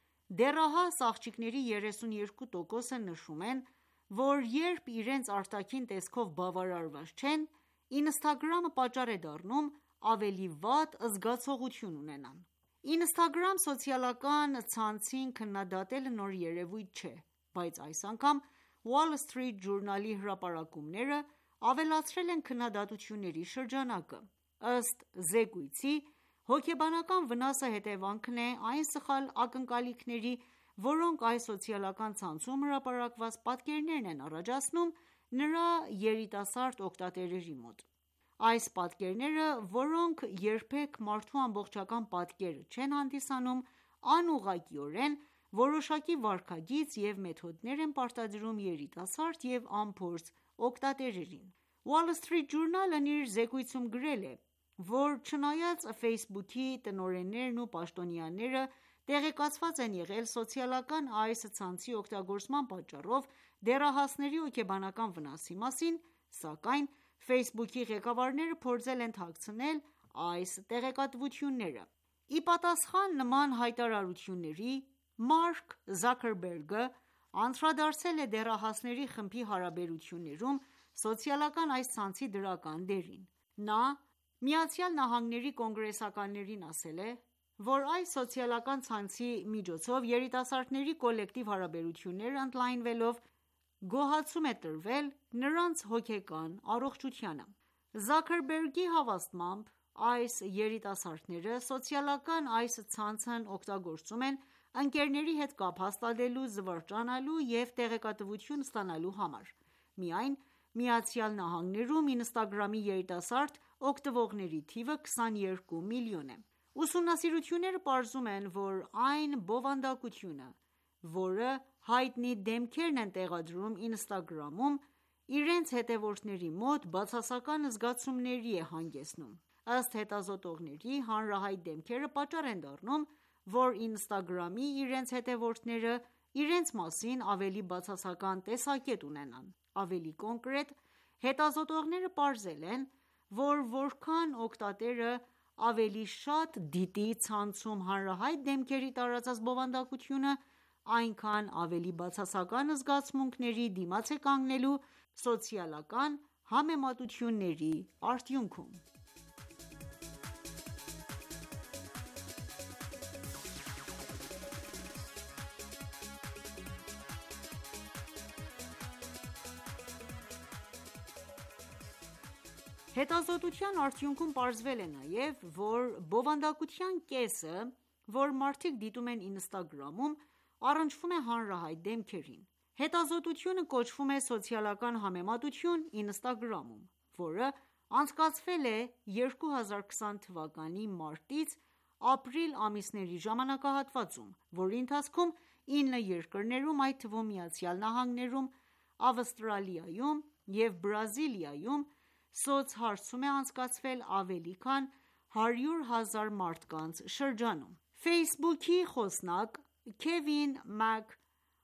դեռահաս աղջիկների երեսունյոթ տոկոսը նշում են, որ երբ իրենց արտաքին տեսքով բավարարված չեն, Instagram-ը պատճառ է դառնում ավելի վատ զգացողություն ունենան։ Instagram սոցիալական ցանցին քննադատելը նոր երևույթ չէ, բայց այս անգամ Wall Street Journal-ի հրապարակումները ավելացրել են քննադատությունների շրջանակը։ Ըստ զեկույցի, հոգեբանական վնասը հետևանքն է այն սխալ ակնկալիքների, որոնք այս սոցիալական ցանցում հրապարակված պատկերներն են առաջացնում նրա երիտասարդ օգտատերերի մոտ։ Այս պատկերները, որոնք երբեք մարդու ամբողջական պատկերը չեն հանդիսանում, անուղղակիորեն որոշակի վարքագիծ և մեթոդներ են պարտադրում երիտասարդ և անփորձ օգտատերերին։ Wall Street Journal-ն իր զեկույցում գրել է, որ չնայած Facebook-ի տնօրեններն ու պաշտոնյաները տեղեկացված են եղել սոցիալական այս ցանցի օգտագործման պատճառով դեռահասների հոգեբանական վնասի մասին, սակայն Facebook-ի ղեկավարները փորձել են թաքցնել այս տեղեկատվությունները։ Ի պատասխան նման հայտարարությունների, Մարկ Զաքերբերգը անդրադարձել է դեռահասների խմբի հարաբերություններում սոցիալական այս ցանցի դրական դերին։ Նա ԱՄՆ-ի կոնգրեսականներին ասել է, որ այս սոցիալական ցանցի միջոցով երիտասարդների կոլեկտիվ հարաբերությունները ընդլայնվելով գոհացում է տրվել նրանց հոգեկան առողջությանը։ Զաքերբերգի հավաստմամբ, այս երիտասարդները սոցիալական այս ցանցն օգտագործում են ընկերների հետ կապ հաստատելու, զվարճանալու և տեղեկատվություն ստանալու համար։ Միայն ԱՄՆ-ում Instagram-ի երիտասարդ օգտվողների թիվը քսաներկու միլիոն է։ Ուսումնասիրությունները պարզում են, որ այն բովանդակությունը, որը հայտնի դեմքերն են տեղադրում Instagram-ում, իրենց հետևորդների մոտ բացասական զգացումների է հանգեցնում։ Ըստ հետազոտողների, հանրահայտ դեմքերը պատճառ են դառնում, որ Instagram-ի իրենց հետևորդները իրենց մասին ավելի բացասական տեսակետ ունենան։ Ավելի կոնկրետ, հետազոտողները պարզել են, որ որքան օգտատերը ավելի շատ դիտի ցանցում հանրահայտ դեմքերի տարածած բովանդակությունը, այնքան ավելի բացասական զգացմունքների դիմաց է կանգնելու սոցիալական համեմատությունների արդյունքում: Հետազոտության արդյունքում պարզվել է նաև, որ բովանդակության կեսը, որ մարդիկ դիտում են Instagram-ում, առնչվում է հանրահայտ դեմքերին: Հետազոտությունը կոչվում է «Սոցիալական համեմատություն Instagram-ում», որը անցկացվել է երկու հազար քսան թվականի մարտից ապրիլ ամիսների ժամանակահատվածում, որի ընթացքում ինը երկրներում, այդ թվում ԱՄՆ-ում, Ավստրալիայում և Բրազիլիայում սոցհարցում է անցկացվել ավելի քան հարյուր հազար մարդկանց շրջանում: Facebook-ի խոսնակ Քևին Մակ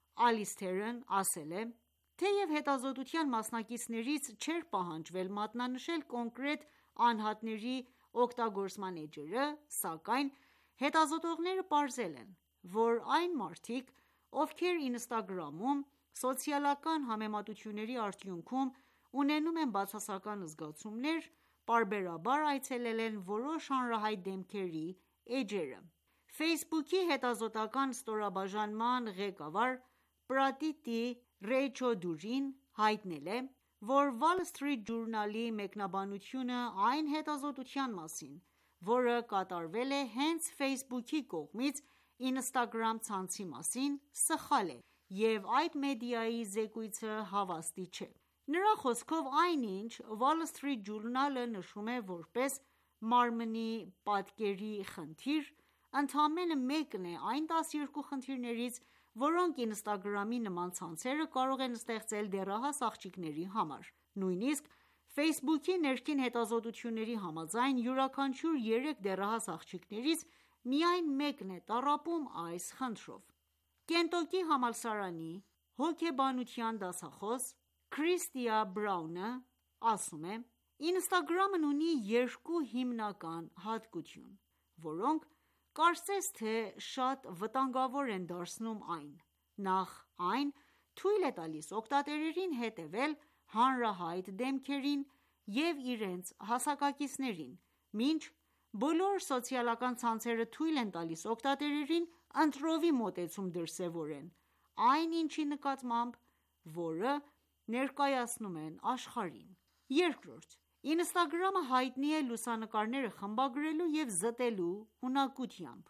Ալիստերն ասել է. «Թեև հետազոտության մասնակիցներից չէր պահանջվել մատնանշել կոնկրետ անհատների օգտագործման էջերը, սակայն հետազոտողները պարզել են, որ այն մարդիկ, ովքեր Instagram-ում սոցիալական համեմատությունների արդյունքում ունենում են բացասական զգացումներ, պարբերաբար այցելել են որոշ հանրահայտ դեմքերի էջերը»: Facebook-ի հետազոտական ստորաբաժանման ղեկավար Պրադիտի Ռեյչոդուրին հայտնել է, որ Wall Street Journal-ի մեկնաբանությունը այն հետազոտության մասին, որը կատարվել է հենց Facebook-ի կողմից Instagram ցանցի մասին, սխալ է և այդ մեդիայի զեկույցը հավաստի չէ: Նրա խոսքով, այն ինչ Wall Street Journal-ը նշում է որպես մարմնի պատկերի խնդիր, ընդամենը մեկն է այն տասներկու խնդիրներից, որոնք Instagram-ի նման ցանցերը կարող են ստեղծել դեռահաս աղջիկների համար: Նույնիսկ Facebook-ի ներքին հետազոտությունների համաձայն, յուրաքանչյուր երեք դեռահաս աղջիկներից միայն մեկն է տառապում այս խնդրով: Կենտոկի համալսարանի հոգեբանության դասախոս Քրիստիա Բրաունը ասում է. «Instagram-ն ունի երկու հիմնական հատկություն, որոնք կարծես թե շատ վտանգավոր են դարձնում այն: Նախ, այն թույլ է տալիս օգտատերերին հետևել հանրահայտ դեմքերին և իրենց հասակակիցներին, մինչ բոլոր սոցիալական ցանցերը թույլ են տալիս օգտատերերին ընտրովի մոտեցում դրսևորեն այն ինչի նկատմամբ, որը ներկայացնում են աշխարհին: Երկրորդ, Instagram-ը հայտնի է լուսանկարները խմբագրելու և զտելու ունակությամբ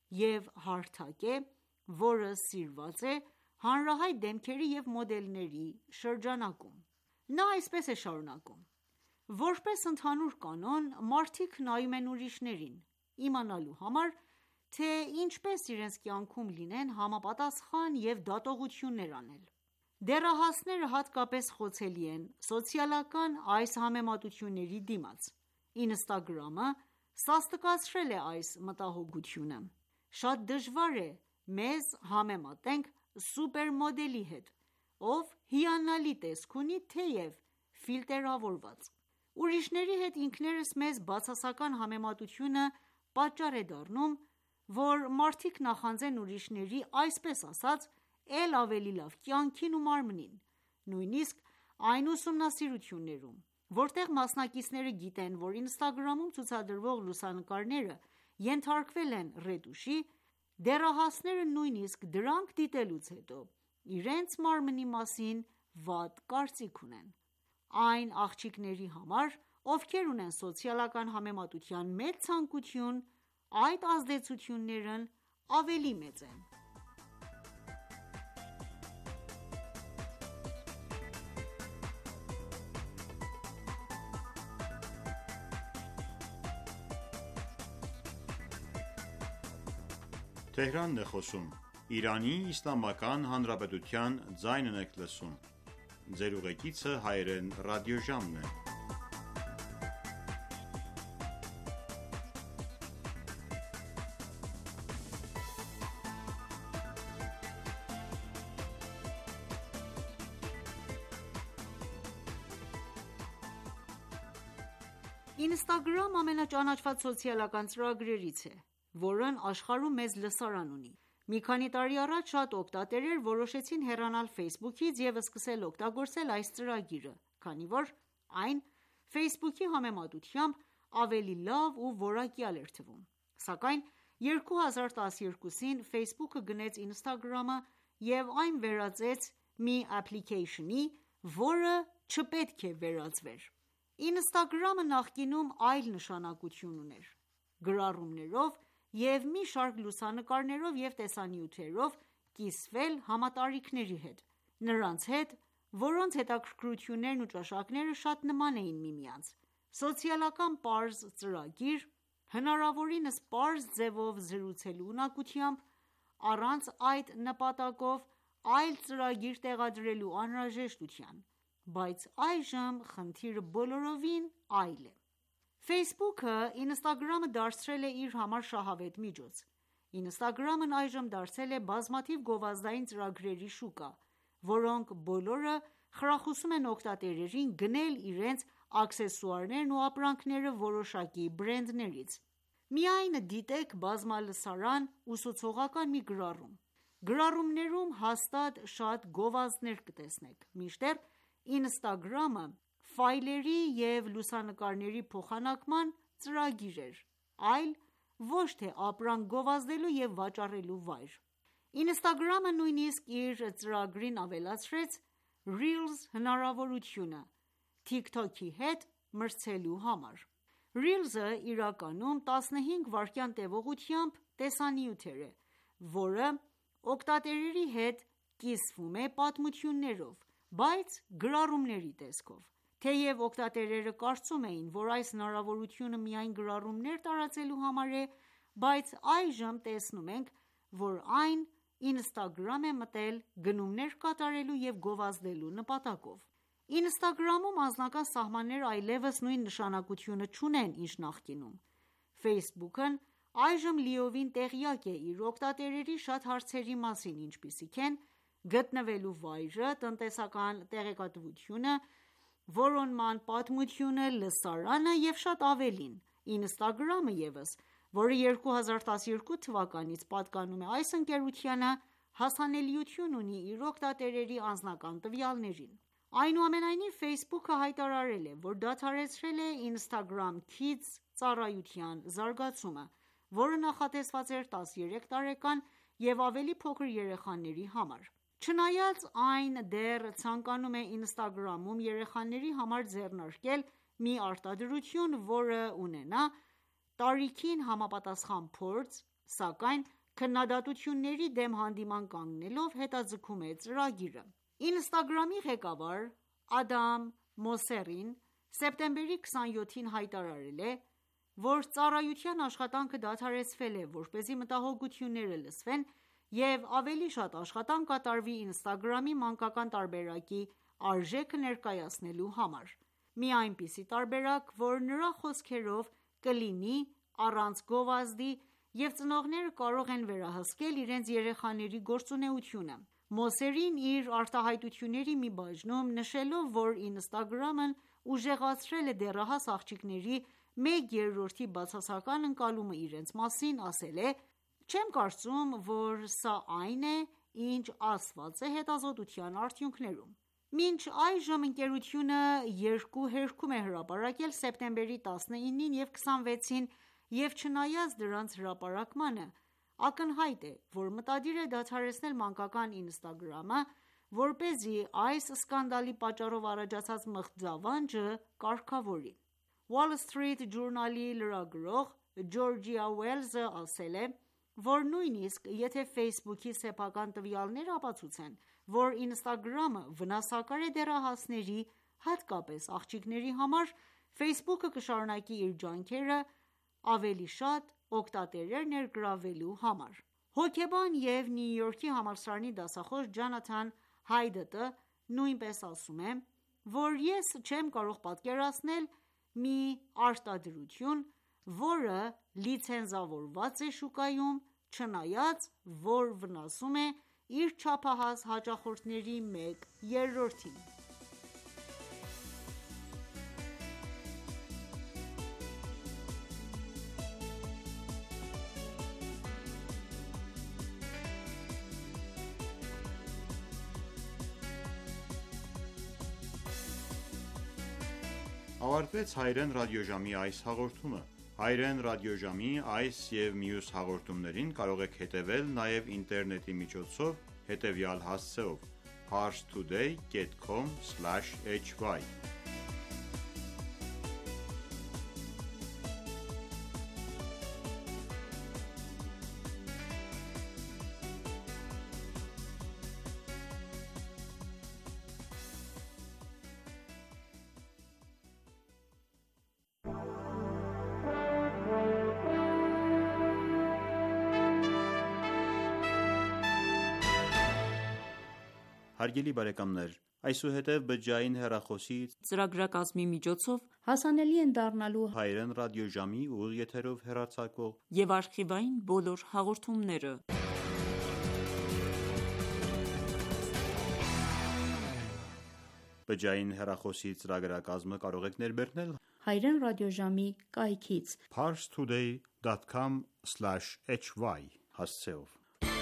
և հարթակ է, որը սիրված է հանրահայտ դեմքերի և մոդելների շրջանակում»: Նա այսպես է շարունակում. «Որպես ընդհանուր կանոն, մարդիկ նայում են ուրիշներին, իմանալու համար, թե ինչպես իրենց կյանքում լինեն համապատասխան և դատողություններ անել: Դեռահասները հատկապես խոցելի են սոցիալական այս համեմատությունների դիմաց: Instagram-ը սաստկացրել է այս մտահոգությունը: Շատ դժվար է մեզ համեմատենք սուպերմոդելի հետ, ով հիանալի տեսք ունի, թեև ֆիլտրավորված: Ուրիշների հետ ինքներս մեզ բացասական համեմատությունը պատճառ է դառնում, որ մարդիկ նախանձեն ուրիշների, այսպես ասած, էլ ավելի լավ կյանքին ու մարմնին: Նույնիսկ այն ուսումնասիրություններում, որտեղ մասնակիցները գիտեն, որ Instagram-ում ցուցադրվող լուսանկարները ենթարկվել են ռետուշի, դեռահասները նույնիսկ դրանք դիտելուց հետո իրենց մարմնի մասին վատ կարծիք ունեն: Այն աղջիկների համար, ովքեր ունեն սոցիալական համեմատության մեծ ցանկություն, այդ ազդեցություններն ավելի մեծ են»: Instagram ամենաճանաչված սոցիալական ծրագրերից է, որն աշխարհում մեծ լսարան ունի։ Մի քանի տարի առաջ շատ օգտատերեր որոշեցին հեռանալ Facebook-ից և սկսել օգտագործել այս ծրագիրը, քանի որ այն Facebook-ի համեմատությամբ ավելի լավ ու որակյալ էր թվում։ Սակայն երկու հազար տասներկուսին Facebook-ը գնեց Instagram-ը և այն վերածեց մի application-ի, որը չպետք է վերածվեր։ Instagram-ը նախկինում այլ նշանակություն ուներ՝ գրառումներով և մի շարք լուսանկարներով և տեսանյութերով կիսվել համատարիքների հետ, նրանց հետ, որոնց հետաքրքրություններն ու ճաշակները շատ նման էին միմյանց։ Սոցիալական պարզ ծրագիր, հնարավորինս պարզ ձևով զրուցելու ունակությամբ, առանց այդ նպատակով այլ ծրագիր տեղադրելու անհրաժեշտության, բայց այժմ խնդիրը բոլորովին այլ է։ Facebook-ը Instagram-ը դարձրել է իր համար շահավետ միջոց։ Instagram-ն այժմ դարձել է բազմաթիվ գովազդային ծրագրերի շուկա, որոնք բոլորը խրախուսում են օգտատերերին գնել իրենց աքսեսուարներն ու ապրանքները որոշակի բրենդներից։ Միայն դիտեք բազմալսարան ուսուցողական մի գրառում։ Գրառումներում հաստատ շատ գովազդներ կտեսնեք, մինչդեռ Instagram-ը ֆայլերի և լուսանկարների փոխանակման ծրագիր էր, այլ ոչ թե ապրանք գովազդելու և վաճառելու վայր։ Instagram-ը նույնիսկ իր ծրագրին ավելացրեց Reels հնարավորությունը TikTok-ի հետ մրցելու համար։ Reels-ը իրականում տասնհինգ վայրկյան տևողությամբ տեսանյութ է, որը օգտատերերի հետ կիսվում է պատմություններով, բայց գրառումների տեսքով։ Թեև օգտատերերը կարծում էին, որ այս հնարավորությունը միայն գրառումներ տարածելու համար է, բայց այժմ տեսնում ենք, որ այն Instagram է մտել գնումներ կատարելու և գովազդելու նպատակով։ Instagram-ում անձնական սահմանները այլևս նույն նշանակությունը չունեն, ինչ նախկինում։ Facebook-ն այժմ լիովին տեղյակ է իր օգտատերերի շատ հարցերի մասին, ինչպիսիք են գտնվելու վայրը, տնտեսական տեղեկատվությունը, որոնման պատմությունը, լսարանը և շատ ավելին։ Instagram-ը ևս, որը երկու հազար տասներկու թվականից պատկանում է այս ընկերությանը, հասանելիություն ունի իր օգտատերերի անձնական տվյալներին։ Այնուամենայնիվ, Facebook-ը հայտարարել է, որ դադարեցրել է Instagram Kids ծառայության զարգացումը, որը նախատեսված էր տասներեք տարեկան և ավելի փոքր երեխաների համար։ Չնայած այն դեռ ցանկանում է Instagram-ում երեխաների համար ձեռնարկել մի արտադրություն, որը ունենա տարիքին համապատասխան փորձ, սակայն քննադատությունների դեմ հանդիման կանգնելով հետաձգում է ծրագիրը։ Instagram-ի ղեկավար Ադամ Մոսերին սեպտեմբերի քսանյոթին հայտարարել է, որ ծառայության աշխատանքը դադարեցվել է, որպեսզի մտահոգությունները լսվեն և ավելի շատ աշխատանք կատարվի Instagram-ի մանկական տարբերակի արժեքը ներկայացնելու համար։ Մի այնպիսի տարբերակ, որ նրա խոսքերով կլինի առանց գովազդի և ծնողները կարող են վերահսկել իրենց երեխաների գործունեությունը։ Մոսերին իր արտահայտությունների մի բաժնում նշելով, որ Instagram-ն ուժեղացրել է դեռահաս աղջիկների մեկ երրորդի բացասական ընկալումը իրենց մասին, ասել է. «Չեմ կարծում, որ սա այն է, ինչ ասված է հետազոտության արդյունքներում»։ Մինչ այժմ ընկերությունը երկու հերքում է հրապարակել սեպտեմբերի տասնինին և քսանվեցին և չնայած դրանց հրապարակմանը, ակնհայտ է, որ մտադիր է դադարեցնել մանկական Instagram-ը, որպեսզի այս սկանդալի պատճառով առաջացած մղձավանջը կարգավորի։ Wall Street Journal-ի լրագրող Ջորջիա Ուելզը ասել է, որ նույնիսկ եթե Facebook-ի սեփական տվյալները ապացուցեն, որ Instagram-ը վնասակար է դեռահասների, հատկապես աղջիկների համար, Facebook-ը կշարունակի իր ջանքերը ավելի շատ օգտատերեր ներգրավելու համար։ Հոգեբան և Նյու Յորքի համալսարանի դասախոս Ջոնաթան Հայդտը նույնպես ասում է, որ ես չեմ կարող պատկերացնել մի արտադրություն, որը լիցենզավորված է շուկայում, չնայած որ վնասում է իր չափահաս հաճախորդների մեկ երրորդին։ Ավարտվեց հայերեն ռադիոժամի այս հաղորդումը։ Հայերեն ռադիոժամի այս և մյուս հաղորդումներին կարող եք հետևել նաև ինտերնետի միջոցով հետևյալ հասցեով՝ parstoday dot com slash h y Հարգելի բարեկամներ, այսուհետև բջջային հեռախոսի ծրագրակազմի միջոցով հասանելի են դառնալու հայերեն ռադիոժամի ուղիղ եթերով հեռարձակվող և արխիվային բոլոր հաղորդումները։ Բջջային հեռախոսի ծրագրակազմը կարող եք ներբեռնել հայերեն ռադիոժամի կայքից parstoday dot com slash h y հասցեով։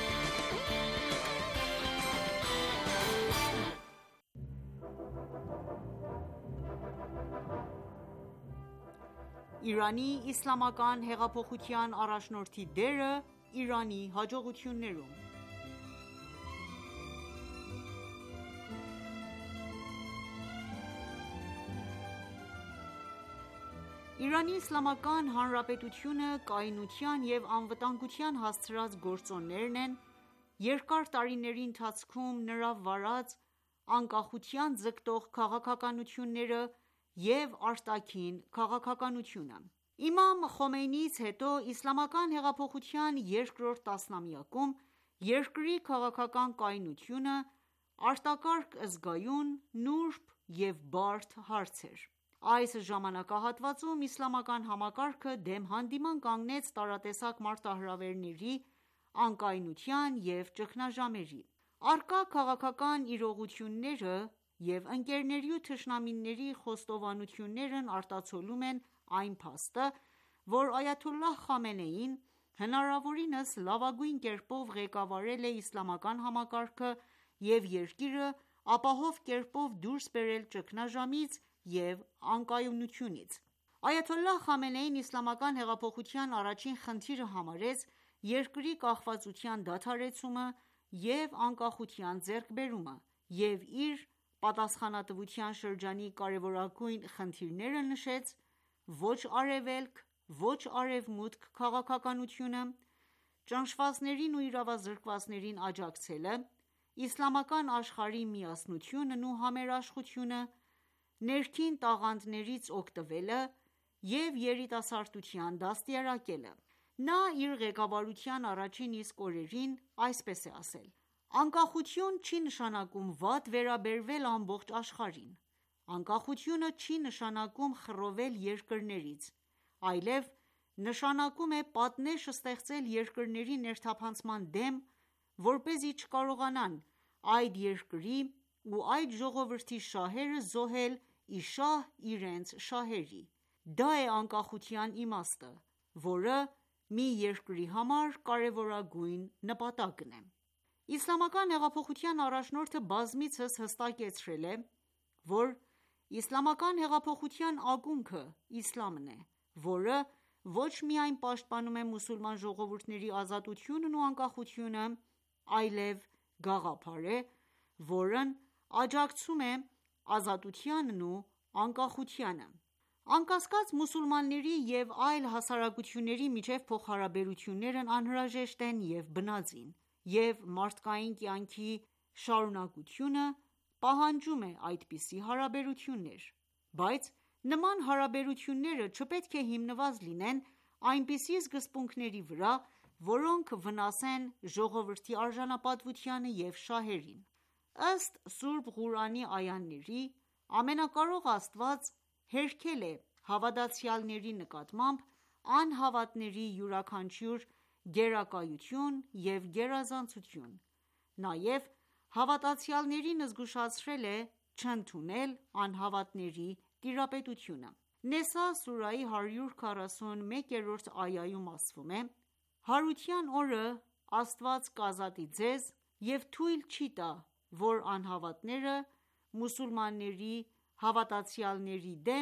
Իրանի իսլամական հեղափոխության առաջնորդի դերը Իրանի հաջողություններում։ Իրանի Իսլամական Հանրապետությունը կայունության և անվտանգության հասցրած գործոններն են երկար տարիների ընթացքում նրա վարած անկախության ձգտող քաղաքականությունները և արտաքին քաղաքականությունը։ Իմամ Խոմեյնիից հետո իսլամական հեղափոխության երկրորդ տասնամյակում երկրի քաղաքական կայունությունը արտակարգ զգայուն, նուրբ և բարդ հարց էր։ Այս ժամանակահատվածում իսլամական համակարգը դեմ հանդիման կանգնեց տարատեսակ մարտահրավերների, անկայունության և ճգնաժամերի։ Առկա քաղաքական իրողությունները և ընկերների ու թշնամիների խոստովանություններն արտացոլում են այն փաստը, որ Այաթոլլահ Խամենեին հնարավորինս լավագույն կերպով ղեկավարել է իսլամական համակարգը և երկիրը ապահով կերպով դուրս բերել ճգնաժամից և անկայունությունից։ Այաթոլլահ Խամենեին իսլամական հեղափոխության առաջին խնդիրը համարեց երկրի կախվածության դադարեցումը և անկախության ձեռքբերումը և իր պատասխանատվության շրջանի կարևորագույն խնդիրները նշեց ոչ արևելք, ոչ արևմուտք քաղաքականությունը, ճնշվածներին ու իրավազրկվածներին աջակցելը, իսլամական աշխարհի միասնությունն ու համերաշխությունը, ներքին տաղանդներից օգտվելը և երիտասարդության դաստիարակելը։ Նա իր ղեկավարության առաջին իսկ օրերին այսպես է ասել.«Անկախություն չի նշանակում վատ վերաբերվել ամբողջ աշխարհին: Անկախությունը չի նշանակում խռովել երկրներից, այլև նշանակում է պատնեշ ստեղծել երկրների ներթափանցման դեմ, որպեսզի չկարողանան այդ երկրի ու այդ ժողովրդի շահերը զոհել ի շահ իրենց շահերի: Դա է անկախության իմաստը, որը մի երկրի համար կարևորագույն նպատակն է»։ Իսլամական հեղափոխության առաջնորդը բազմիցս հստակեցրել է, որ իսլամական հեղափոխության ակունքը իսլամն է, որը ոչ միայն պաշտպանում է մուսուլման ժողովուրդների ազատությունն ու անկախությունը, այլև գաղափար է, որն աջակցում է ազատությանն ու անկախությանը։ Անկասկած, մուսուլմանների և այլ հասարակությունների միջև փոխհարաբերություններն անհրաժեշտ են և բնածին, և մարդկային կյանքի շարունակությունը պահանջում է այդպիսի հարաբերություններ, բայց նման հարաբերությունները չպետք է հիմնված լինեն այնպիսի սկզբունքների վրա, որոնք վնասեն ժողովրդի արժանապատվությանը և շահերին։ Ըստ Սուրբ Ղուրանի այաների, Ամենակարող Աստված հերքել է հավատացյալների նկատմամբ անհավատների յուրաքանչյուր գերակայություն և գերազանցություն: Նաև հավատացյալներին զգուշացրել է չընդունել անհավատների տիրապետությունը։ Նեսա սուրահի հարյուր քառասունմեկերորդ այայում ասվում է.«Հարության օրը Աստված կազատի ձեզ և թույլ չի տա, որ անհավատները մուսուլմանների հավատացյալների դեմ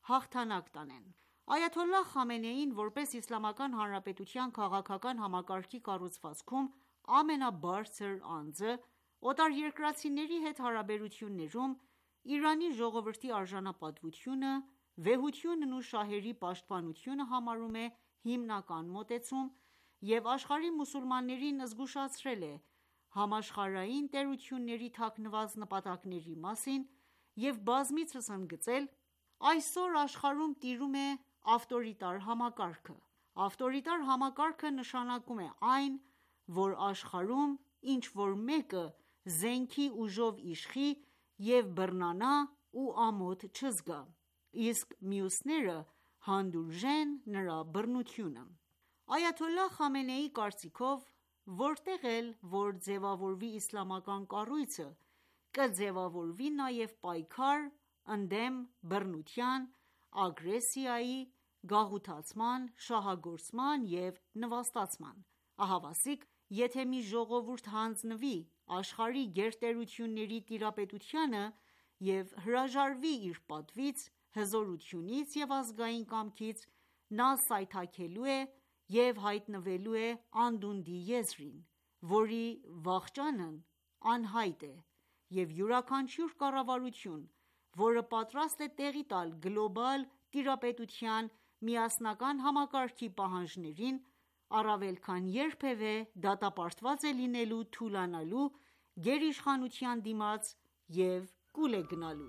հաղթանակ տանեն։ Այաթոլլահ Խամենեին, որպես Իսլամական Հանրապետության քաղաքական համակարգի կառուցվածքում ամենաբարձր անձը, օտարերկրացիների հետ հարաբերություններում Իրանի ժողովրդի արժանապատվությունը, վեհությունն ու շահերի պաշտպանությունը համարում է հիմնական մոտեցում և աշխարհի մուսուլմաններին զգուշացրել է համաշխարհային տերությունների թաքնված նպատակների մասին և բազմիցս ընդգծել. «Այսօր աշխարհում տիրում է ավտորիտար համակարգը: Ավտորիտար համակարգը նշանակում է այն, որ աշխարհում ինչ-որ մեկը զենքի ուժով իշխի և բռնանա ու ամոթ չզգա, իսկ մյուսները հանդուրժեն նրա բռնությունը»: Այաթոլլահ Խամենեիի կարծիքով, որտեղ էլ որ ձևավորվի իսլամական կառույցը, կձևավորվի նաև պայքար ընդդեմ բռնության, ագրեսիայի, գաղութացման, շահագործման և նվաստացման: Ահավասիկ, եթե մի ժողովուրդ հանձնվի աշխարհի գերտերությունների տիրապետությանը և հրաժարվի իր պատվից, հզորությունից և ազգային կամքից, նա սայթաքելու է և հայտնվելու է անդունդի եզրին, որի վախճանն անհայտ է, և յուրաքանչյուր կառավարություն, որը պատրաստ է տեղի տալ գլոբալ տիրապետության միասնական համակարգի պահանջներին, առավել քան երբևէ դատապարտված է լինելու թուլանալու գերիշխանության դիմաց և կուլ է գնալու: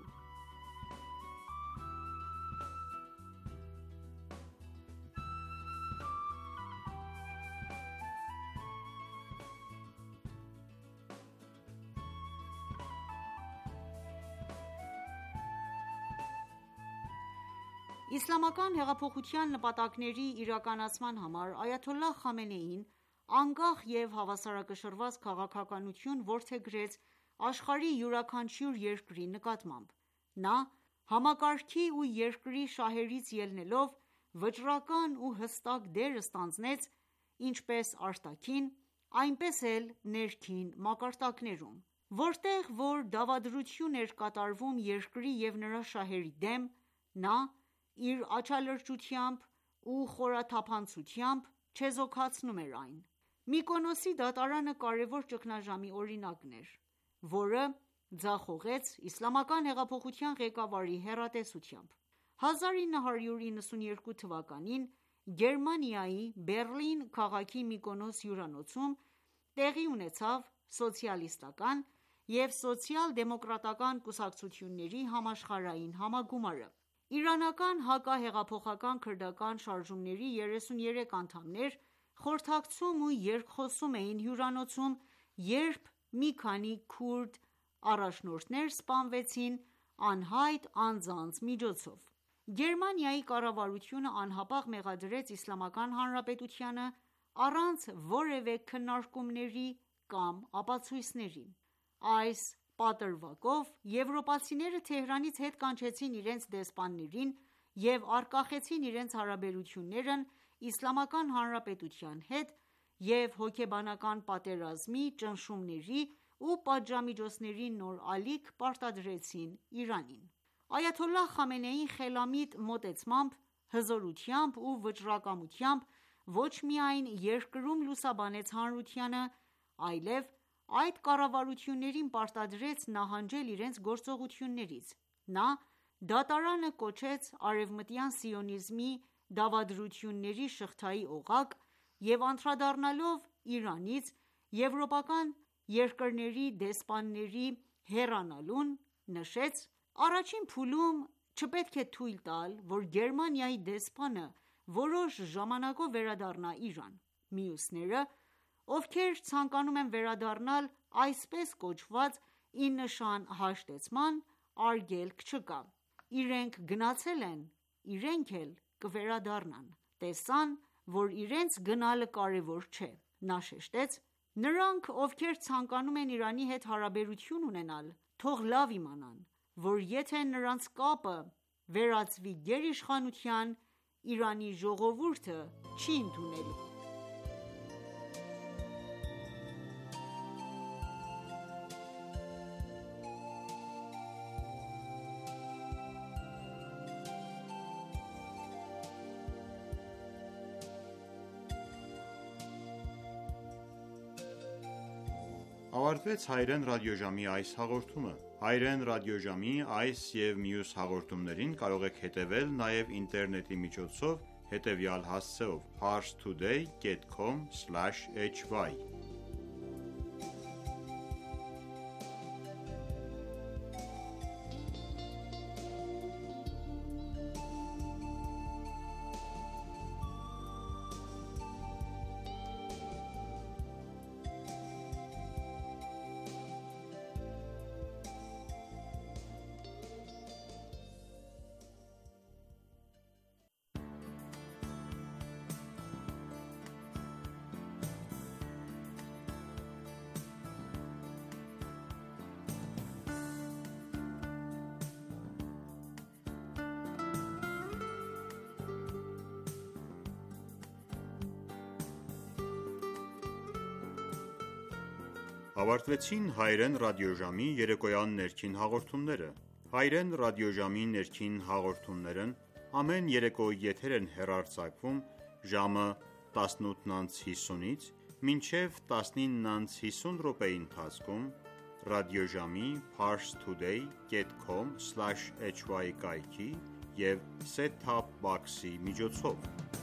Իսլամական հեղափոխության նպատակների իրականացման համար այաթոլլահ Խամենեին անկախ և հավասարակշռված քաղաքականություն որդեգրեց աշխարհի յուրաքանչյուր երկրի նկատմամբ: Նա համակարգի ու երկրի շահերից ելնելով, վճռական ու հստակ դեր ստանձնեց ինչպես արտաքին, այնպես էլ ներքին մակարդակներում: Որտեղ որ դավադրություն էր կատարվում երկրի և նրա շահերի դեմ, նա իր աչալրջությամբ ու խորաթափանցությամբ չեզոքացնում էր այն: Մykոնոսի դատարանը կարևոր ճգնաժամի օրինակն էր, որը ձախողեց իսլամական հեղափոխության ղեկավարի հեռատեսությամբ: հազար ինը հարյուր իննսունյոթ թվականին Գերմանիայի Բեռլին քաղաքի Մykոնոս հյուրանոցում տեղի ունեցավ սոցիալիստական և սոցիալ-դեմոկրատական կուսակցությունների համաշխարհային համագումարը: Իրանական հակահեղափոխական քրդական շարժումների երեսուներեք անդամներ խորհրդակցում ու երկխոսում էին հյուրանոցում, երբ մի քանի քուրդ առաջնորդներ սպանվեցին անհայտ անձանց միջոցով: Գերմանիայի կառավարությունը անհապաղ մեղադրեց Իսլամական Հանրապետությանը առանց որևէ քննարկումների կամ ապացույցների: Այս պատրվակով եվրոպացիները Թեհրանից հետ կանչեցին իրենց դեսպաններին և առկախեցին իրենց հարաբերություններն Իսլամական Հանրապետության հետ և հոգեբանական պատերազմի, ճնշումների ու պատժամիջոցների նոր ալիք պարտադրեցին Իրանին: Այաթոլլահ Խամենեին խելամիտ մոտեցմամբ, հզորությամբ ու վճռակամությամբ ոչ միայն երկրում լուսաբանեց հանրությանը, այլև այդ կառավարություններին պարտադրեց նահանջել իրենց գործողություններից: Նա դատարանը կոչեց արևմտյան սիոնիզմի դավադրությունների շղթայի օղակ և անդրադառնալով Իրանից եվրոպական երկրների դեսպանների հեռանալուն, նշեց. «Առաջին փուլում չպետք է թույլ տալ, որ Գերմանիայի դեսպանը որոշ ժամանակով վերադառնա Իրան: Մյուսները, ովքեր ցանկանում են վերադառնալ այսպես կոչված ի նշան հաշտեցման, արգելք չկա: Իրենք գնացել են, իրենք էլ կվերադառնան: Տեսան, որ իրենց գնալը կարևոր չէ»: Նա շեշտեց. «Նրանք, ովքեր ցանկանում են Իրանի հետ հարաբերություն ունենալ, թող լավ իմանան, որ եթե նրանց կապը վերածվի գերիշխանության, Իրանի ժողովուրդը չի ընդունելու»: Ավարտվեց հայրեն ռադիոժամի այս հաղորդումը։ Հայրեն ռադիոժամի այս և մյուս հաղորդումներին կարող եք հետևել նաև ինտերնետի միջոցով հետևյալ հասցեով՝ parstoday dot com slash h y Ավարտվեցին հայրեն ռադիոժամի երեկոյան ներքին հաղորդումները։ Հայրեն ռադիոժամի ներքին հաղորդումներն ամեն երեկո եթեր են հեռարձակվում ժամը տասնութ հիսունից մինչև տասնինը հիսուն րոպեի ընթացքում ռադիոժամի parstoday dot com slash h y կայքի և set top box-ի միջոցով։